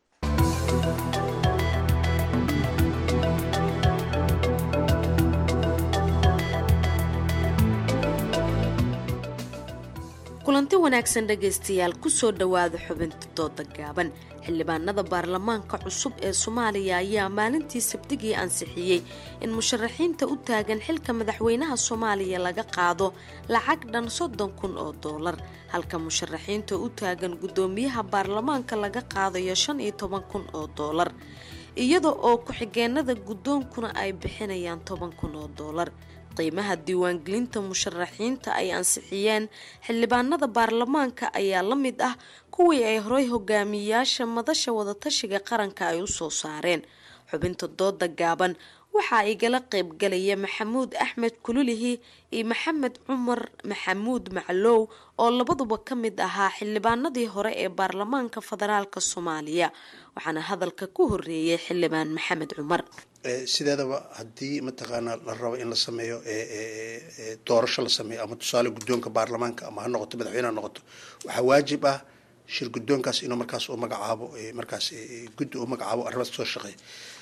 kulanti wanaagsan dhegaystayaal kusoo dhowaada xubinta dooda gaaban. xildhibaanada baarlamaanka cusub ee soomaaliya ayaa maalintii sabtigii ansixiyey in musharaxiinta u taagan xilka madaxweynaha soomaaliya laga qaado lacag dhan $30,000 halka musharaxiinta u taagan gudoomiyaha baarlamaanka laga qaadayo $15,000 iyada oo ku-xigeenada gudoonkuna ay bixinayaan $10,000. qiimaha diiwaangelinta musharaxiinta ay ansixiyeen xildhibaanada baarlamaanka ayaa la mid ah kuwii ay horey hogaamiyayaasha madasha wadatashiga qaranka ay u soo saareen. xubinta dooda gaaban waxaa igala qaybgalaya maxamuud axmed kululihi iyo maxamed cumar maxamuud maclow oo labaduba ka mid ahaa xildhibaanadii hore ee baarlamaanka federaalk soomaaliya. waxaana hadalka ku horeeyay xildhibaan maxamed cumar. sideedaba haddii mataqaanaa la rabo in la sameeyo doorasho la sameeyo ama tusaale guddoonka baarlamaanka ama ha noqoto madaxweyne ha noqoto waxaa waajib ah shir guddoonkaas inuu markaas u magacaabo markaas guddi u magacaabo arrimaas kasoo shaqeeya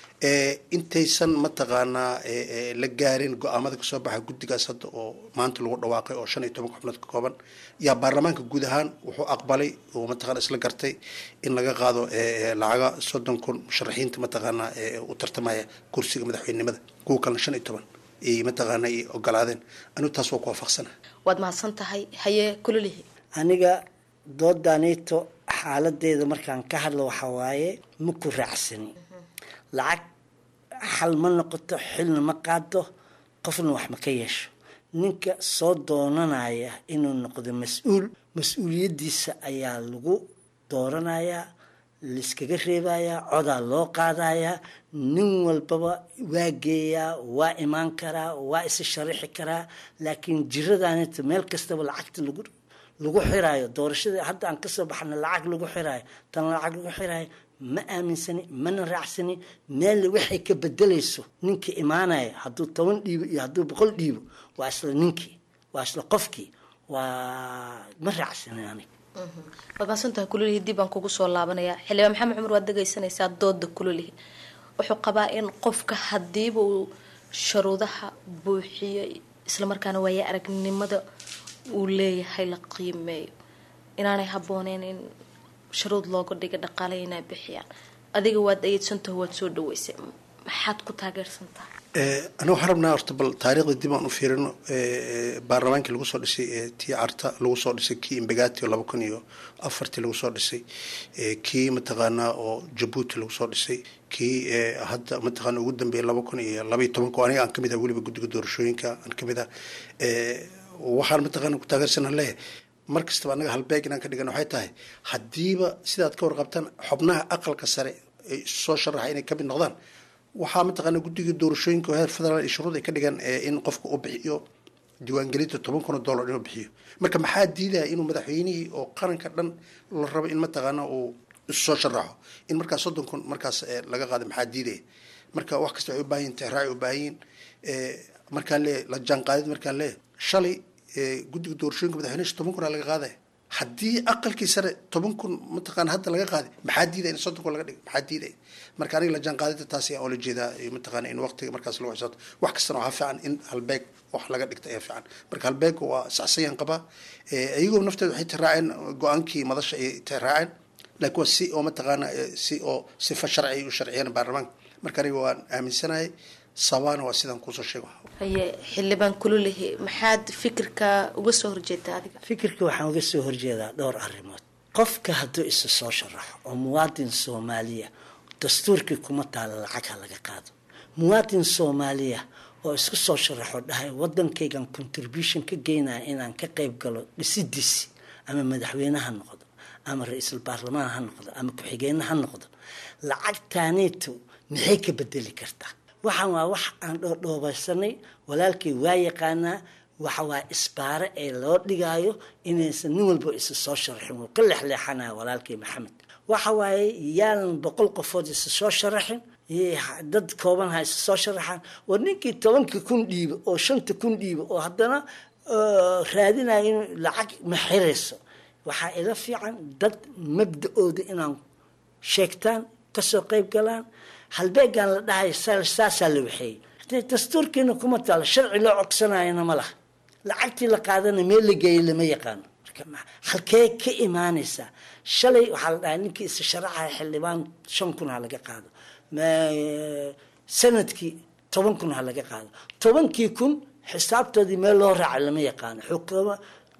intaysan mataqaanaa la gaarin go-aamada kasoo baxa guddigaas hadda oo maanta lagu dhawaaqay oo 15 xubnood ka kooban yaa baarlamaanka guud ahaan wuxuu aqbalay oo mataqaana isla gartay in laga qaado lacaga 30,000 musharaxiinta mataqaanaa u tartamaya kursiga madaxweynenimada kuwa kalena 15 ay mataqaanaa ay ogolaadeen anigu taas waa ku waafaqsana. waad mahadsan tahay. haye kululihi. aniga doodaanito xaaladeeda markaan ka hadlo waxaa waaye ma ku raacsani. lacag xal ma noqoto, xilna ma qaado, qofna wax ma ka yeesho. ninka soo doonanaya inuu noqdo mas-uuliyadiisa ayaa lagu dooranayaa, laiskaga reebayaa, codaa loo qaadayaa. nin walbaba waa geeyaa, waa imaan karaa, waa isa sharaxi karaa. laakiin jiradaanita meel kastaba lacagta lagu xiraayo, doorashada hadda aan kasoo baxna lacag lagu xiraayo, tan lacag lagu xiraayo ma aaminsani, mana raacsani. meel waxay ka bedelayso ninkii imaanaya hadduu 10 dhiibo iyo hadduu 100 dhiibo waa isla ninkii, waa isla qofkii, waa ma raacsani aniga. waad mahadsantahay kululihi. dib aan kugu soo laabanaya xildhibaan maxamed cumar. waad dhegaysanaysaa dooda kululihi. wuxuu qabaa in qofka hadiiba uu sharuudaha buuxiyo islamarkaana waaya aragnimada uu leeyahay la qiimeeyo inaanay habbooneyn in sharuud looga dhiga dhaqaale inay bixiyaan. adiga waad ayeedsantaho waad soo dhaweysay, maxaad ku taageersantahay? aniga waxaan rabnaa horta bal taariikhda dib aan u fiirino. baarlamaankii lagu soo dhisay tii carta lagu soo dhisay, kii imbagaati oo 2004 lagu soo dhisay, kii mataqaanaa oo jabuuti lagu soo dhisay, kii hadda mataqaana ugu dambeeyay 2012 oo aniga aan kamid ah weliba guddiga doorashooyinka aan kamid ah. waxaan mataqaana ku taageersanaa leeyahay mar kastaba anaga halbeeg inaan ka dhigan waxay tahay haddiiba sidaad ka warqabtaan xubnaha aqalka sare ay soo sharaxa inay kamid noqdaan, waxaa mataqaana guddiga doorashooyinka heer federaal iyo shuruud ay ka dhigan in qofka u bixiyo diiwaangelinta $10,000 inuu bixiyo. marka maxaa diidaya inuu madaxweynihii oo qaranka dhan la rabo in mataqaana uu soo sharaxo in markaas 30,000 markaas laga qaado? maxaa diidaya? marka wax kasta waxay u baahan yihiin tixraaci u baahan yihiin. markaan leeyahay la jaanqaadid markaan leeyahay shalay guddiga doorashooyinka madaxweynaha 10,000 laga qaadaya. haddii aqalkii sare 10,000 mataqaana hadda laga qaaday, maxaa diidaya in 30,000 laga dhigo? maxaa diidaya? marka aniga la jaanqaadida taas ayaa oo la jeedaa mataqaana in waqtiga markaas lagu xisaabto. wax kastana waxaa fiican in halbeeg wax laga dhigta ayaa fiican. marka halbeeg waa sacsayaan qabaa. iyagoo nafteeda waxay tiraaceen go-aankii madasha ay tiraaceen laakiin waa si oo mataqaana si oo sifa sharci u sharciyeen baarlamaanka marka aniga waan aaminsanahay sababana waa sidaan kusoo sheego. haye xildhibaan Kululehi maxaad fikirka uga soo horjeedaa adiga? fikirka waxaan uga soo horjeedaa dhowr arrimood. qofka hadduu isa soo sharaxo oo muwaadin Soomaaliya dastuurkii kuma taala lacag laga qaado. muwaadin Soomaaliya oo isku soo sharaxo dhahay wadankaygan contribution ka geynaa inaan ka qayb galo dhisidiisi ama madaxweynaha noqdo ama ra'iisul baarlamaan ha noqdo ama ku-xigeenna ha noqdo lacagtaanitu maxay ka bedeli kartaa? waxaan waa wax aan dhoobeysanay walaalkay waa yaqaanaa waxa waa isbaare ee loo dhigaayo inaysan nin walba isa soo sharaxin oo ka leexleexanaya walaalkay Maxamed. waxa waaye yaalan 100 qofood isa soo sharaxin dad kooban ha isa soo sharaxan oo ninkii 10,000 dhiibo oo 5,000 dhiibo oo haddana raadinayo lacag ma xirayso. waxaa ila fiican dad mabda'ooda inaan sheegtaan ka soo qayb galaan halbeegan la dhahay saasaa la waxeeyey dastuurkiina kuma taalo sharci loo codsanayana ma laha lacagtii la qaadana meel la geeyey lama yaqaano halkee ka imaanaysaa? shalay waxaa la dhahay ninkii isa sharaxaya xildhibaan 5,000 ha laga qaado sanadkii 10,000 ha laga qaado 10,000 xisaabtoodii meel loo raacay lama yaqaano. xukuuma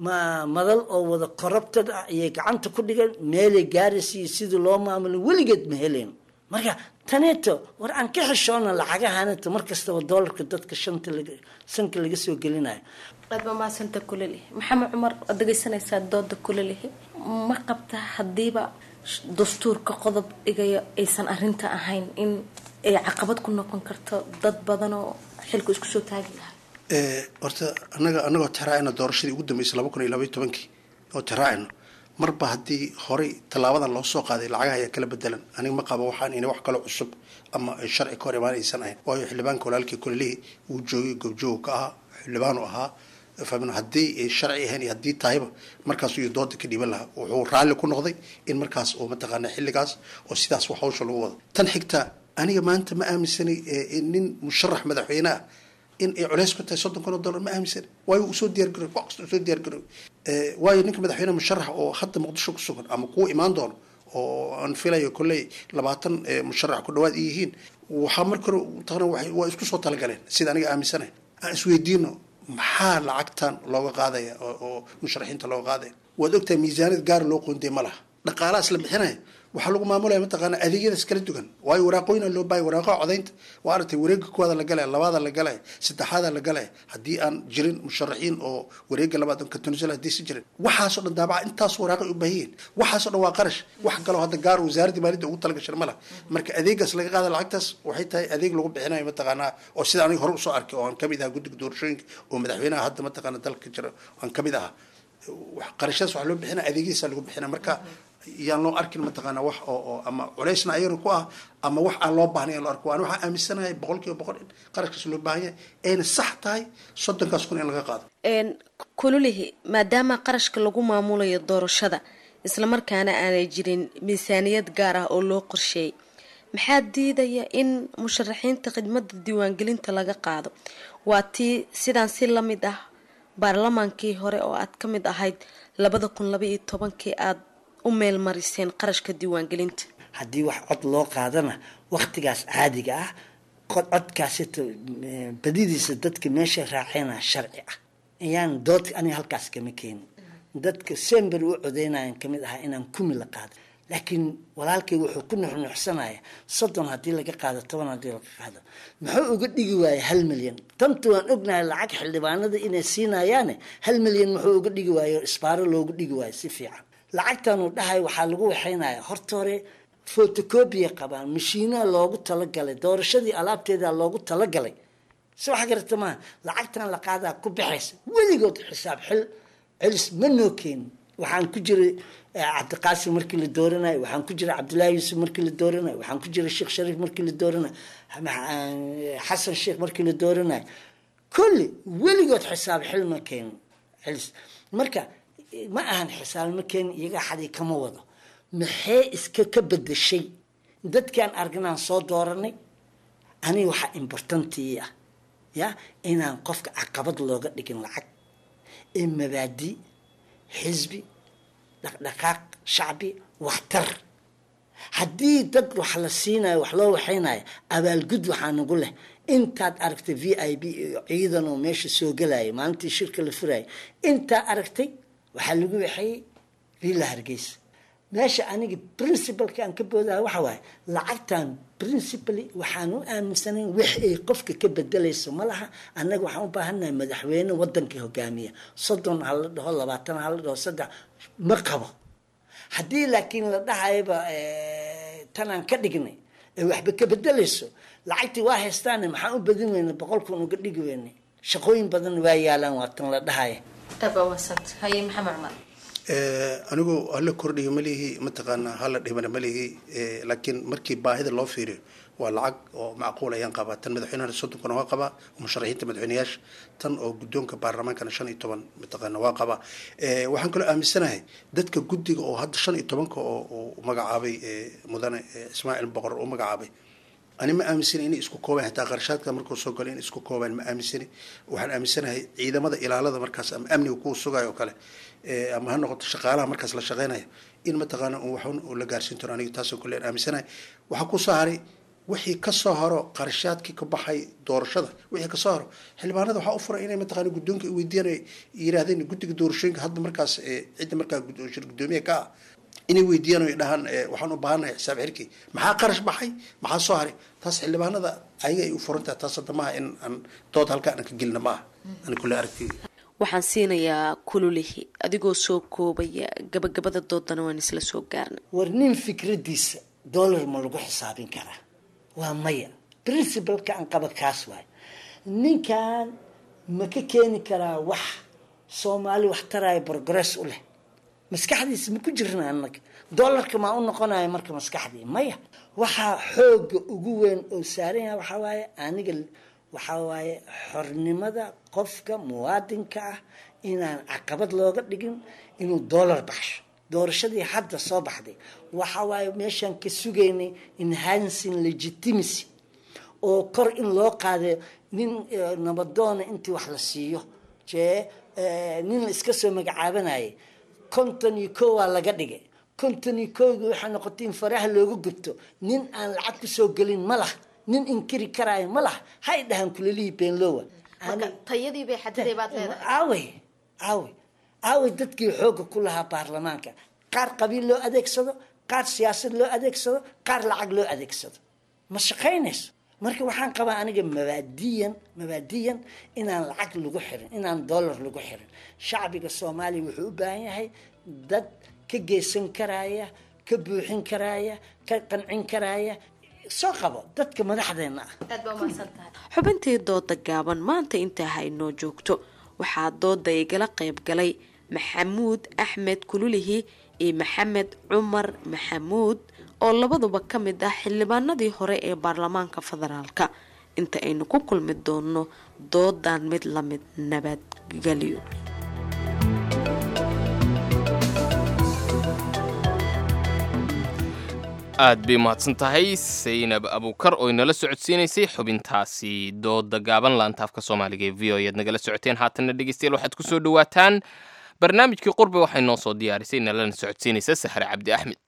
madal oo wada korrupted ah ayay gacanta ku dhigan meelay gaaraysa sidii loo maamulo weligeed ma helayn. marka taneeto war aan ka xishoona lacagahaanita markastaba doolarka dadka sanka laga soo gelinayo. aad ma maasanta Kululehi. maxamed cumar adagaysanaysaa dooda Kululehi ma qabta hadiiba dastuurka qodob dhigaya aysan arinta ahayn in ay caqabad ku noqon karto dad badan oo xilku isku soo taagi lahaa? horta anagoo taraayna doorashadii ugu dambeysay 2012 oo taraayna marba haddii horey tallaabadan loo soo qaaday lacagaha ayaa kala bedelan. aniga ma qabo waxaan inay wax kale cusub ama sharci ka hor imaanaysan ahayn waayo xildhibaanka walaalkii Kululehi uu joogay goobjoog ka ahaa xildhibaanu ahaa fahmin haddii sharci ahayn iyo haddii tahayba markaas uu dooda ka dhiban lahaa wuxuu raalli ku noqday in markaas oo mataqaana xilligaas oo sidaas wax hawsha lagu wado. tan xigta aniga maanta ma aaminsanay nin musharax madaxweyne ah in ay culays ku tahay $30,000 ma aaminsan waayo uu soo diyaar garoobay waqti soo diyaar garoobay waayo ninka madaxweyne musharax oo hadda Muqdisho ku sugan ama kuwa imaan doono oo aan filayo kulley 20 musharax ku dhawaad yihiin waxa markore taqana waa isku soo talagaleen sida aniga aaminsanahay. aan isweydiino maxaa lacagtan looga qaadaya oo musharaxiinta looga qaadaya? waad ogtahay miisaaniyad gaar loo qoonday ma laha dhaqaalahaas la bixinaya waxaa lagu maamulaya mataqaana adeegyadaas kala duwan waayo waraaqooyina loo baahay waraaqo codaynta waa aragtay wareegga koowaada la galaya labaada la galaya saddexaada la galaya haddii aan jirin musharaxiin oo wareegga labaad ka tunisal haddii si jirin waxaasoo dhan daabaca intaas waraaqo u baahiyiin waxaasoo dhan waa qarash wax kaloo hadda gaar wasaaradda maaliyadda ugu talagashan ma laha. marka adeegaas laga qaada lacagtaas waxay tahay adeeg lagu bixinayo mataqaanaa oo sida aniga hore usoo arkay oo aan kamid ahaa guddiga doorashooyinka oo madaxweynaha hadda mataqaana dalka jira aan kamid ahaa qarashadas wax loo bixinaa adeegyadiisa lagu bixinaa. marka yaan loo arkin mataqaana wax oo ama culaysna ayagana ku ah ama wax aan loo baahnayn in loo arko. waan waxaan aaminsanahay 100% in qarashkaas loo baahan yahay ayna sax tahay 30,000 in laga qaado. Kululehi maadaama qarashka lagu maamulayo doorashada isla markaana aanay jirin miisaaniyad gaar ah oo loo qorsheeyay maxaa diidaya in musharaxiinta khidmadda diiwaangelinta laga qaado? waa tii sidaan si la mid ah baarlamaankii hore oo aad ka mid ahayd 2012 aad u meel mariseen qarashka diiwaangelinta. haddii wax cod loo qaadana waqtigaas caadiga ah codkaasi badidiisa dadka meesha raacayna sharci ah ayaan dood aniga halkaas kama keenin. dadka sember u codeynayaan kamid ahaa inaan kumi la qaado laakiin walaalkay wuxuu ku nuxnuxsanaya 30 haddii laga qaado 10 haddii laga qaado muxuu uga dhigi waayay 1 milyan? tantu waan ognahay lacag xildhibaanada inay siinayaan 1 milyan muxuu uga dhigi waayay isbaaro loogu dhigi waayay si fiican? lacagtan uu dhahay waxaa lagu waxaynaya horta hore photocopy qabaan mashiinaha loogu talagalay doorashadii alaabteeda loogu talagalay soo xagarta ma lacagtan la qaadaa ku bixaysa weligood xisaab celis ma noo keen. waxaan ku jiray cabdiqaasim markii la dooranayo waxaan ku jiray cabdullaahi yuusuf markii la dooranayo waxaan ku jiray sheekh shariif markii la dooranayo xasan sheekh markii la dooranayo kulli weligood xisaab xil ma keen celis. marka ma ahan xisaab ma keen iyaga xadii kama wado maxay iska ka bedeshay dadkaan argnaan soo dooranay. aniga waxaa importantii ah ya inaan qofka caqabad looga dhigin lacag ee mabaadi xisbi dhaqdhaqaaq shacbi waxtar haddii dad wax la siinayo wax loo waxaynayo abaalgud waxaa nagu leh intaad aragtay VIP iyo ciidan oo meesha soo galaya maalintii shirka la furayay intaa aragtay waxaa lagu waxayay Villa Hargeysa meesha aniga principalka aan ka boodahay waxa waaye lacagtan principally waxaan u aaminsanayn wax ay qofka ka bedelayso ma laha annaga waxaan u baahanahay madaxweyne waddanka hogaamiya 30 hal la dhaho 20 hal la dhaho 3 ma qabo haddii laakiin la dhahayba tanaan ka dhignay waxba ka bedelayso lacagtii waa haystaan maxaan u badin weynaa 100 kun uga dhigi weynaa shaqooyin badan waa yaalaan waa tan la dhahay aba wasat haye maxamed Umar anigu alla kordhiyo malihi mataqaana hala dhibana malihi laakiin markii baahida loo fiiriyo waa lacag oo macquul ayaan qabaa tan madaxweynaha soddon waa qabaa musharaxiinta madaxweynayaasha tan oo guddoonka baarlamaankana 15 mataqaana waa qabaa waxaan kaloo aaminsanahay dadka guddiga oo hadda 15 oo magacaabay mudane Ismaaciil Boqor oo magacaabay أنا ما أمسني إني إسكو كوبان حتى قرشات كمركز سوق إني إسكو كوبان ما أمسني وحنا أمسنا هي إذا ماذا إلى هذا مركز أمني وكو سوق وكله أما هالنقطة شغالة مركز لا شغالة إن ما تغنى وحون ولا جالسين تراني تاسو كلنا أمسنا وحكو صاري وحي كسهرة قرشات كي كبحي دور شذا وحي كسهرة حلبان هذا وحأفر إني ما تغنى قدونك ويدينا يرادين قدك دور شينك هذا مركز عند مركز قدومية كا إني ويديانو يدهان وحنو بهانا حساب حركي maxaa qarash baxay maxaa soo haray taas xildhibaanada ayay u furanta taas damaha in aan dood halka aan ka gelina ma aan kulli aragtay waxaan siinayaa kululihi adigoo soo koobaya gabagabada doodana waan isla soo gaarnay war nin fikradiisa dollar ma lagu xisaabin karaa waa maya principle-ka aan qaba kaas waay ninkan ma ka keeni karaa wax Soomaali wax taraay progress u leh maskaxdiisa ma ku jirna annaga dollarka ma u noqonayo marka maskaxdii maya waxa xoog ugu weyn oo saaran yahay waxa waaye aniga waxa waaye xornimada qofka muwaadinka ah inaan caqabad looga dhigin inuu dollar baxsho doorashadii hadda soo baxday waxa waaye meeshan ka sugaynay enhancing legitimacy oo kor in loo qaado nin nabadoona intii wax la siiyo nin iska soo magacaabanayay كنتني كوا لقدية كنتني كوا وحنا قطين فرح لوجو جبته نين أن لعبت سوقلين ملح نين إنكري كراي ملح هاي دهن كل اللي بين لوا أنا طيدي بحد بعد هذا عاوي دتك حقوق كلها برلمانك قار قبيل لو أديك صدق قار سياسة لو أديك صدق قار العقل لو أديك صدق مش خاينس marka waxaan qabaa aniga mabaadiyan inaan lacag lagu xirin inaan dollar lagu xirin shacbiga Soomaaliya wuxuu u baahan yahay dad ka geysan karaya ka buuxin karaya ka qancin karaya soo qabo dadka madaxdeena aad baa maasantahay xubintii dooda gaaban maanta inta haynoo joogto waxaa dooda igala qayb galay Maxamuud Axmed Kululihi iyo Maxamed Umar Maxamuud oo labaduba ka mid ah xildhibaanadii hore ee baarlamaanka federaalka inta aynu ku kulmi doono doodan mid la mid nabadgelyo aad bay mahadsan tahay Saynab Abuukar oo inala socodsiinaysay xubintaasi dooda gaaban laantaafka Soomaaliga ee VO aad nagala socoteen haatan dhageystayaal waxaad ku soo dhawaataan barnaamijkii qurbe waxay noo soo diyaarisay nalana socodsiinaysa Sahra Cabdi Axmed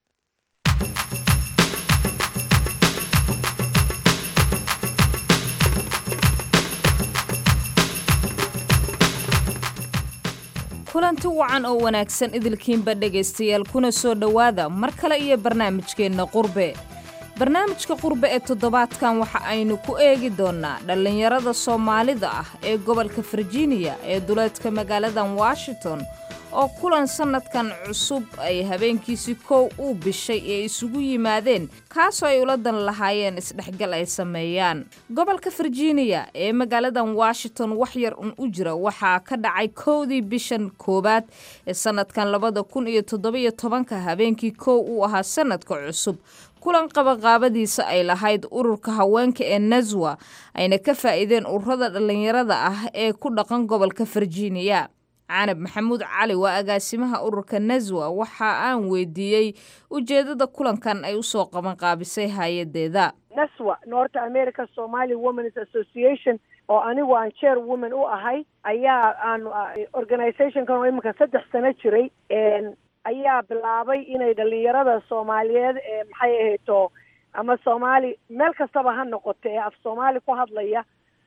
kulanti wacan oo wanaagsan idilkiinba dhegaystayaal kuna soo dhowaada mar kale iyo barnaamijkeenna qurbe barnaamijka qurbe ee toddobaadkan waxa aynu ku eegi doonnaa dhallinyarada Soomaalida ah ee gobolka Virginia ee duleedka magaaladan Washington oo kulan sanadkan cusub ay habeenkiisii kow u bishay ee isugu yimaadeen kaasoo ay ula dan lahaayeen isdhexgal ay sameeyaan gobolka Virginia ee magaaladan Washington wax yar u jira waxaa ka dhacay kowdii bishan koobaad ee sanadkan 2017 habeenkii kow u ahaa sanadka cusub kulan qabaqaabadiisa ay lahayd ururka haweenka ee Nazwa ayna ka faa'iideen ururada dhalinyarada ah ee ku dhaqan gobolka Virginia Canab Maxamuud Cali waa agaasimaha ururka Nazwa waxa aan weydiiyay ujeedada kulankan ay u soo qaban qaabisay hay'adeeda Nazwa North America Somali Women's Association oo anigu aan chairwoman u ahay ayaa aan organization kan imika 3 sano jiray ayaa bilaabay inay dhalinyarada soomaaliyeed ee maxay ahayto ama soomaali meel kastaba ha noqoto ee af soomaali ku hadlaya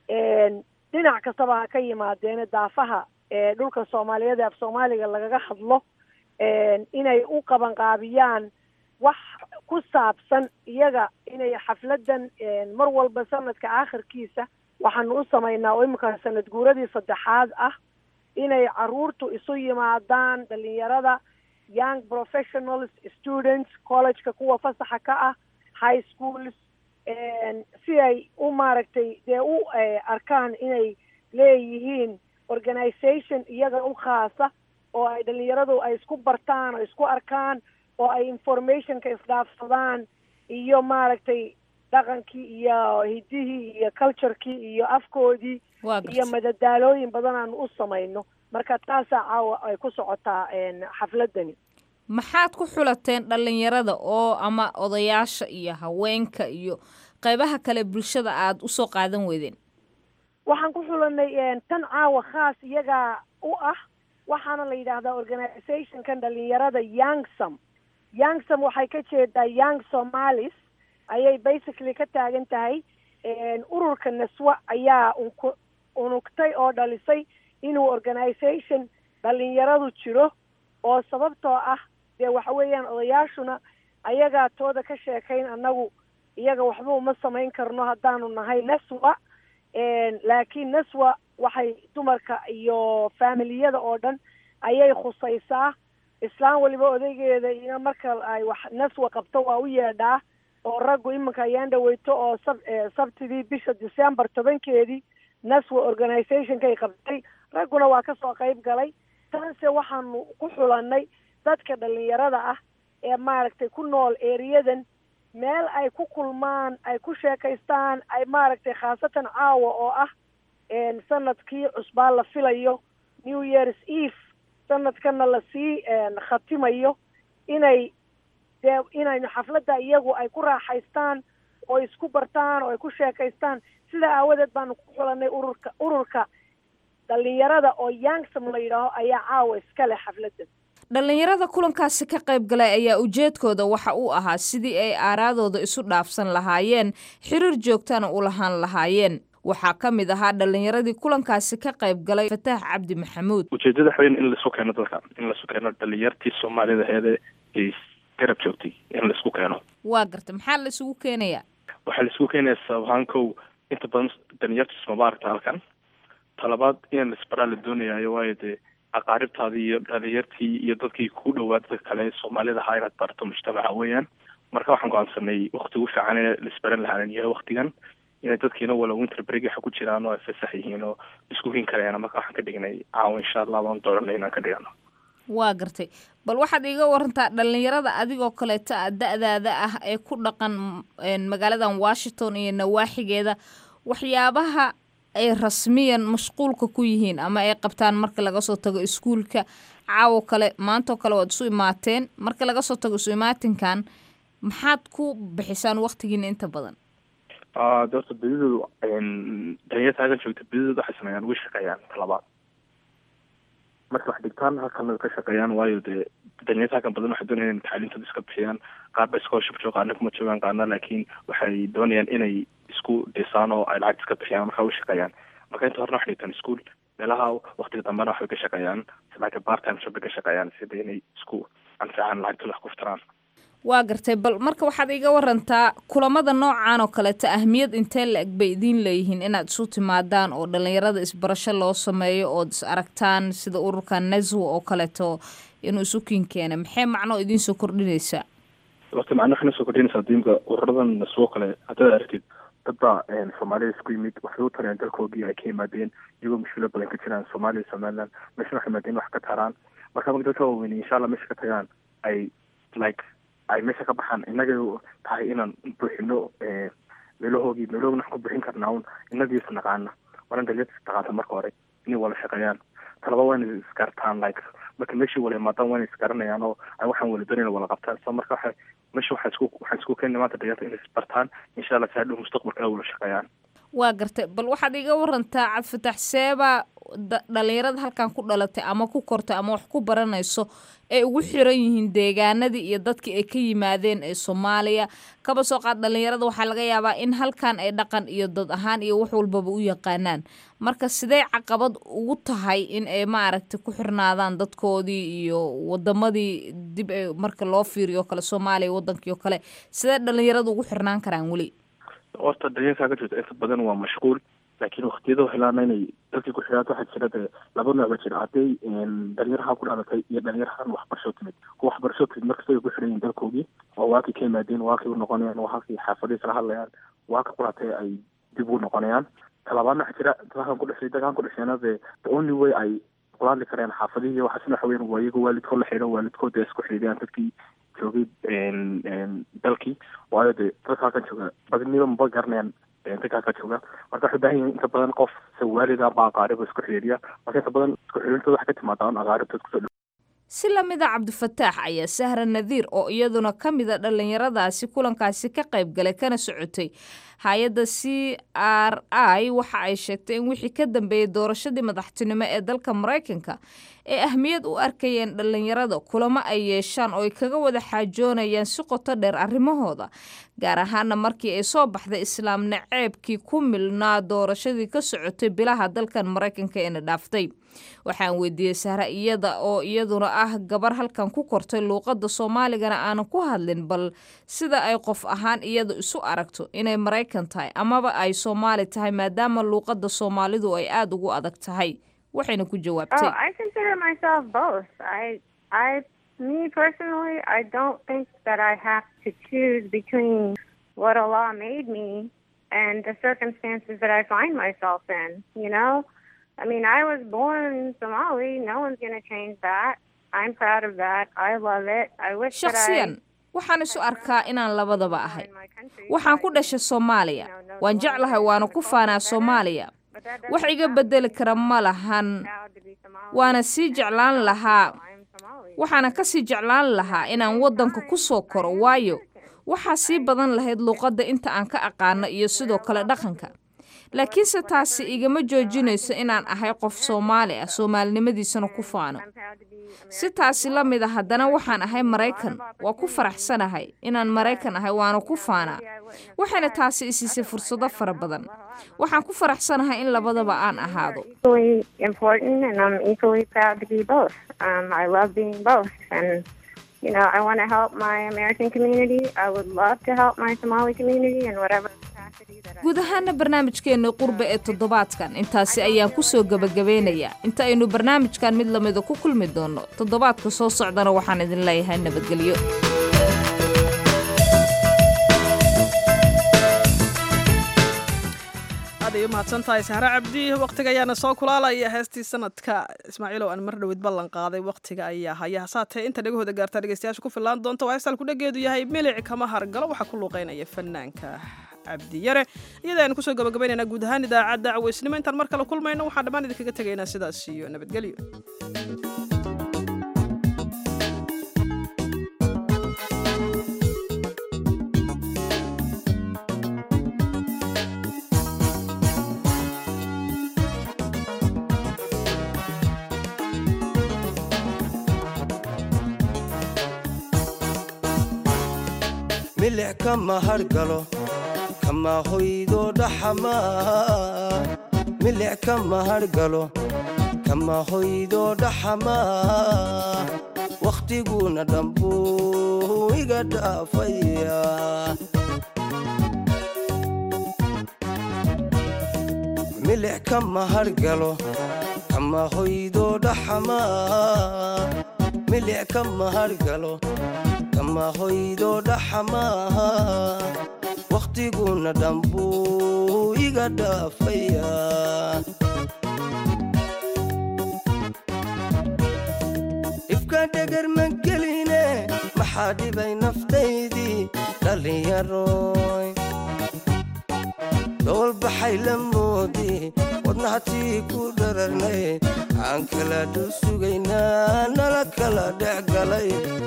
dhinac kastaba ha ka yimaadeene daafaha dhulka soomaaliyeed ee af soomaaliga lagaga hadlo inay u qabanqaabiyaan wax ku saabsan iyaga inay xafladan mar walba sanadka aakhirkiisa waxaanu u samaynaa oo iminka sanad guuradii 3aad ah inay caruurtu isu yimaadaan dhalinyarada young professionals students collegeka kuwa fasaxa ka ah high schools si ay u maaragtay dee u arkaan inay leeyihiin organization iyaga u khaasa oo ay dhalinyaradu ay isku bartaan oo isku arkaan oo ay informationka isdhaafsadaan iyo maaragtay dhaqankii iyo hidihii iyo culturekii iyo afkoodii iyo madadaalooyin badan aanu u samayno marka taasaa caawa ay ku socotaa xafladani. maxaad ku xulateen dhalinyarada oo ama odayaasha iyo haweenka iyo qaybaha kale bulshada aad usoo qaadan weydeen? waxaan ku xulanay tan caawa khaas iyaga u ah waxaana la yidhaahdaa organizationkan dhalinyarada youngsome waxay ka jeedaa young somalis ayay basically ka taagan tahay ururka naswa ayaa unugtay oo dhalisay inuu organization dhalinyaradu jiro oo sababtoo ah dee waxa weeyaan odayaashuna ayagaa tooda ka sheekayn annagu iyaga waxba uma samayn karno haddaanu nahay naswa laakiin naswa waxay dumarka iyo familiyada oo dhan ayay khusaysaa islaan waliba odaygeeda iyo marka ay wax naswa qabto waa u yeedhaa oo raggu iminka ayaan dhaweyto oo sabtidii bisha December 10keedii naswa organizationkay qabtay ragguna waa ka soo qayb galay taase waxaanu ku xulanay dadka dhalinyarada ah ee maaragtay ku nool ereyadan meel ay ku kulmaan ay ku sheekaystaan ay maaragtay khaasatan caawa oo ah sanadkii cusbaa la filayo New Year's Eve sanadkana lasii khatimayo inaynu xafladda iyagu ay ku raaxaystaan oo isku bartaan oo ay ku sheekaystaan sida aawadeed baanu ku xulanay ururka dhalinyarada oo youngsome la yidhaaho ayaa caawa iska leh xafladda. dhalinyarada kulankaasi ka qayb galay ayaa ujeedkooda waxa uu ahaa sidii ay aaraadooda isu dhaafsan lahaayeen xiriir joogtana u lahaan lahaayeen. waxaa ka mid ahaa dhalinyaradii kulankaasi ka qayb galay Fataax Cabdi Maxamuud. ujeedada xaween in la soo keeno dadka in la soo keeno dhalinyartii Soomaalida heede ee garab joogtay in la isku keeno. waa garta maxaa la isugu keenayaa? waxaa la isugu keenayaa sabahankow inta badan dhalinyarta Soomaaliyeed halkan talabaad in la isbaraa la doonayo waayo dee aqaaribtaadii iyo dhalinyartii iyo dadkii ku dhawaada kale Soomaalida ha inaad barto mujtamaca weeyaan marka waxaan go'aansanay waqti ugu fiican ee la isbaran lahaa iyo waqtigan inay dadkiina wala winter break waxa ku jiraan oo fasax yihiin oo isku hin karayaan marka waxaan ka dhignay caawa insha Allah waan dooranay inaan ka dhigano. waa gartay bal waxaad iga warantaa dhalinyarada adigoo kaleeta da'daada ah ee ku dhaqan magaaladan Washington iyo nawaaxigeeda waxyaabaha ay rasmiyan mashquulka ku yihiin ama ay qabtaan marka laga soo tago iskuulka caawo kale maanta kale waad isu imaateen marka laga soo tago isu imaatinkan maxaad ku bixisaan waqtigiina inta badan? dadka bididoodu dhalinyarta halkan joogta bididoodu waxay sameeyaan way shaqeeyaan talabaad marka wax dhigtaan halkan ka shaqeeyaan waayo dee dhalinyarta halkan badan waxay doonayaan in tacliintooda iska bixiyaan qaar ba scholarship joogaan kuma joogaan qaarna laakiin waxay doonayaan inay isku dhisaan oo ay lacag iska bixiyaan marka way shaqeeyaan marka inta horena wax dhigtaan iskuul meelaha waqtiga dambena waxay ka shaqeeyaan like part time job ka shaqeeyaan sida inay isku anfacaan lacagtooda wax ku furtaan. waa gartay bal marka waxaad iga warantaa kulamada noocan oo kaleeta ahmiyad intee la eg bay idiin leeyihiin inaad isu timaadaan oo dhalinyarada isbarasho loo sameeyo oo is aragtaan sida ururka naswa oo kaleeto inuu isu kinkeena maxay macno idiin soo kordhinaysaa? waqti macno waxay soo kordhinaysaa diimka ururadan naswa kale hadda aragtid dadba Soomaalida isku yimid waxay u tareen dalkoodii ay ka yimaadeen iyagoo mushkilo badan ka jiraan Soomaaliya Somaliland meesha waxay yimaadeen wax ka taraan marka dadka weyn insha Allah meesha ka tagaan ay ay meesha ka baxaan inaga tahay inaan buuxino meelahoogna ku bixin karnaa inagii naqaana waran dhalinyarta taqaanta marka hore inay wala shaqeeyaan talaba waa inay iskartaan marka meeshii wala imaadaan waa inay iskaranayaan oo ay waxaan wala doonayaan wala qabtaan so marka waxay isku keenay maanta dhalinyarta inay isbartaan insha Allah saa dhow mustaqbalka wala shaqeeyaan. waa gartay bal waxaad iga warantaa Cabdi Fataax seeba dhalinyarada halkan ku dhalatay ama ku kortay ama wax ku baranayso ay ugu xiran yihiin deegaanadii iyo dadkii ay ka yimaadeen ee Soomaaliya kaba soo qaad dhalinyarada waxaa laga yaabaa in halkan ay dhaqan iyo dad ahaan iyo wax walbaba u yaqaanaan marka sidee caqabad ugu tahay in ay maaragtay ku xirnaadaan dadkoodii iyo wadamadii dib marka loo fiiriyo kale Soomaaliya wadankii kale sidee dhalinyarada ugu xirnaan karaan wali horta dhalinyarada ka jirta inta badan waa mashquul laakiin waqtiyada waxaa inay dadkii ku xiraad waxaa jira laba nooc jira haday dhalinyaraha ku dhalatay iyo dhalinyaraha waxbarasho timid kuwa waxbarasho timid markasta ay ku xiran yihiin dalkoodii oo waakii ka yimaadeen waakii u noqonayaan waakii xaafadiisa la hadlayaan waaka ku dhalatay ay dib u noqonayaan talabaadna waxaa jira dadkan ku dhashayna the only way ay kulaadli kareen xaafadihii waxaasna waxa weeyaan waa iyaga waalidkood la xidhan waalidkood ay isku xidhiyaan dadkii joogay dalkii waayo dee dadka halkan jooga badniba maba garanayaan dadka halkan jooga marka waxay baahan yihiin inta badan qof sawaalida baa aqaariba isku xidhiya marka inta badan isku xidhintooda waxay ka timaadaan aqaaribtood kusoo si lamida Cabdifataax ayaa Sahra Nadiir oo iyaduna kamida dhalinyaradaasi kulankaasi ka qayb galay kana socotay hay'adda CRI waxa ay sheegtay in wixii ka dambeeyay doorashadii madaxtinimo ee dalka Mareykanka ee ahmiyad u arkayeen dhalinyarada kulamo ay yeeshaan oo ay kaga wada xaajoonayaan si qoto dheer arrimahooda gaar ahaan markii ay soo baxday islaam naceebkii ku milnaa doorashadii ka socotay bilaha dalkan Mareykanka ee dhaaftay waxaan weydiiyay Sahra iyada oo iyaduna ah gabar halkan ku kortay luqadda Soomaaligana aan ku hadlin bal sida ay qof ahaan iyada isu aragto inay Mareykan tahay amaba ay Soomaali tahay maadaama luqadda Soomaalidu ay aad ugu adag tahay waxayna ku jawaabtay I consider myself both. Me personally, I don't think that I have to choose between what Allah made me and the circumstances that I find myself in, you know? I mean, I was born Somali. No one's going to change that. I'm proud of that. I love it. I wish that I... waxaan isu arkaa inaan labadaba ahay waxaan ku dhashay Soomaaliya waan jeclahay waana ku faanaa Soomaaliya wax iga bedeli kara ma lahan waana sii jeclaan lahaa waxaana ka sii jeclaan lahaa inaan wadanka ku soo koro waayo waxa sii badan lahayd luqadda inta aan ka aqaano iyo sidoo kale dhaqanka laakiinse taasi igama joojinayso inaan ahay qof Soomaali ah Soomaalinimadiisana ku faano si taasi la mid ah haddana waxaan ahay Mareykan waa ku faraxsanahay inaan Mareykan ahay waana ku faanaa waxayna taasi isiisay fursado fara badan waxaan ku faraxsanahay in labadaba aan ahaado important and I'm equally proud to be both. I love being both and you know, I want to help my American community. I would love to help my Somali community in whatever capacity that I... guud ahaana barnaamijkeena qurbe ee toddobaadkan intaasi ayaan ku soo gabagabeynayaa inta aynu barnaamijkan mid lamid ah ku kulmi doono toddobaadka soo socdana waxaan idin leeyahay nabadgelyo aad mahadsantahay Sahra Cabdi waqtiga ayaana soo kulaalaya heestii sanadka Ismaaciil oo aan mar dhawid ballan qaaday waqtiga ayaa haya saatay inta dhagahooda gaarta dhageystayaasha ku filaan doonto waa heestal ku dhageedu yahay milic kama hargalo waxa ku luuqeynaya fanaanka Cabdi Yare iyadaan ku soo gabagabeynayna guud ahaan idaacadda Caweysnimo intaan mar kale kulmayno waxaan dhammaan idinkaga tagaynaa sidaas iyo nabadgelyo milic kama hargalo kama hoydo dhaxama milic kama hargalo kama hoydo dhaxama waqtiguna dhambu iga dhaafaya milic kama hargalo kama hoydo dhaxama milic kama hargalo kama hoydo dhaxama waqtiguna dhambu iga dhaafaya ifka dhagar ma geline maxaa dhibay naftaydii dhalinyaroy dhool baxay la moodi wadnahatii ku dhararnay aan kala dhul sugaynaa nala kala dhex galay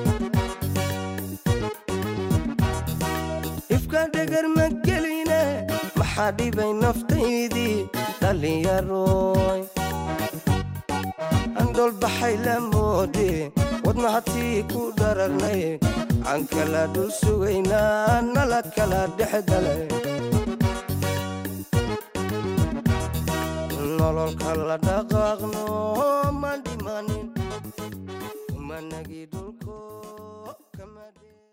ifka dhagar ma geline maxaa dhibay naftaydii dhalinyaroy dolbaxay la moode wadnahatii ku dhararnay aan kala dhul sugaynaa nala kala dhexgalay nololka la dhaqaaqno ma dhimanin kumanagii dhulko kama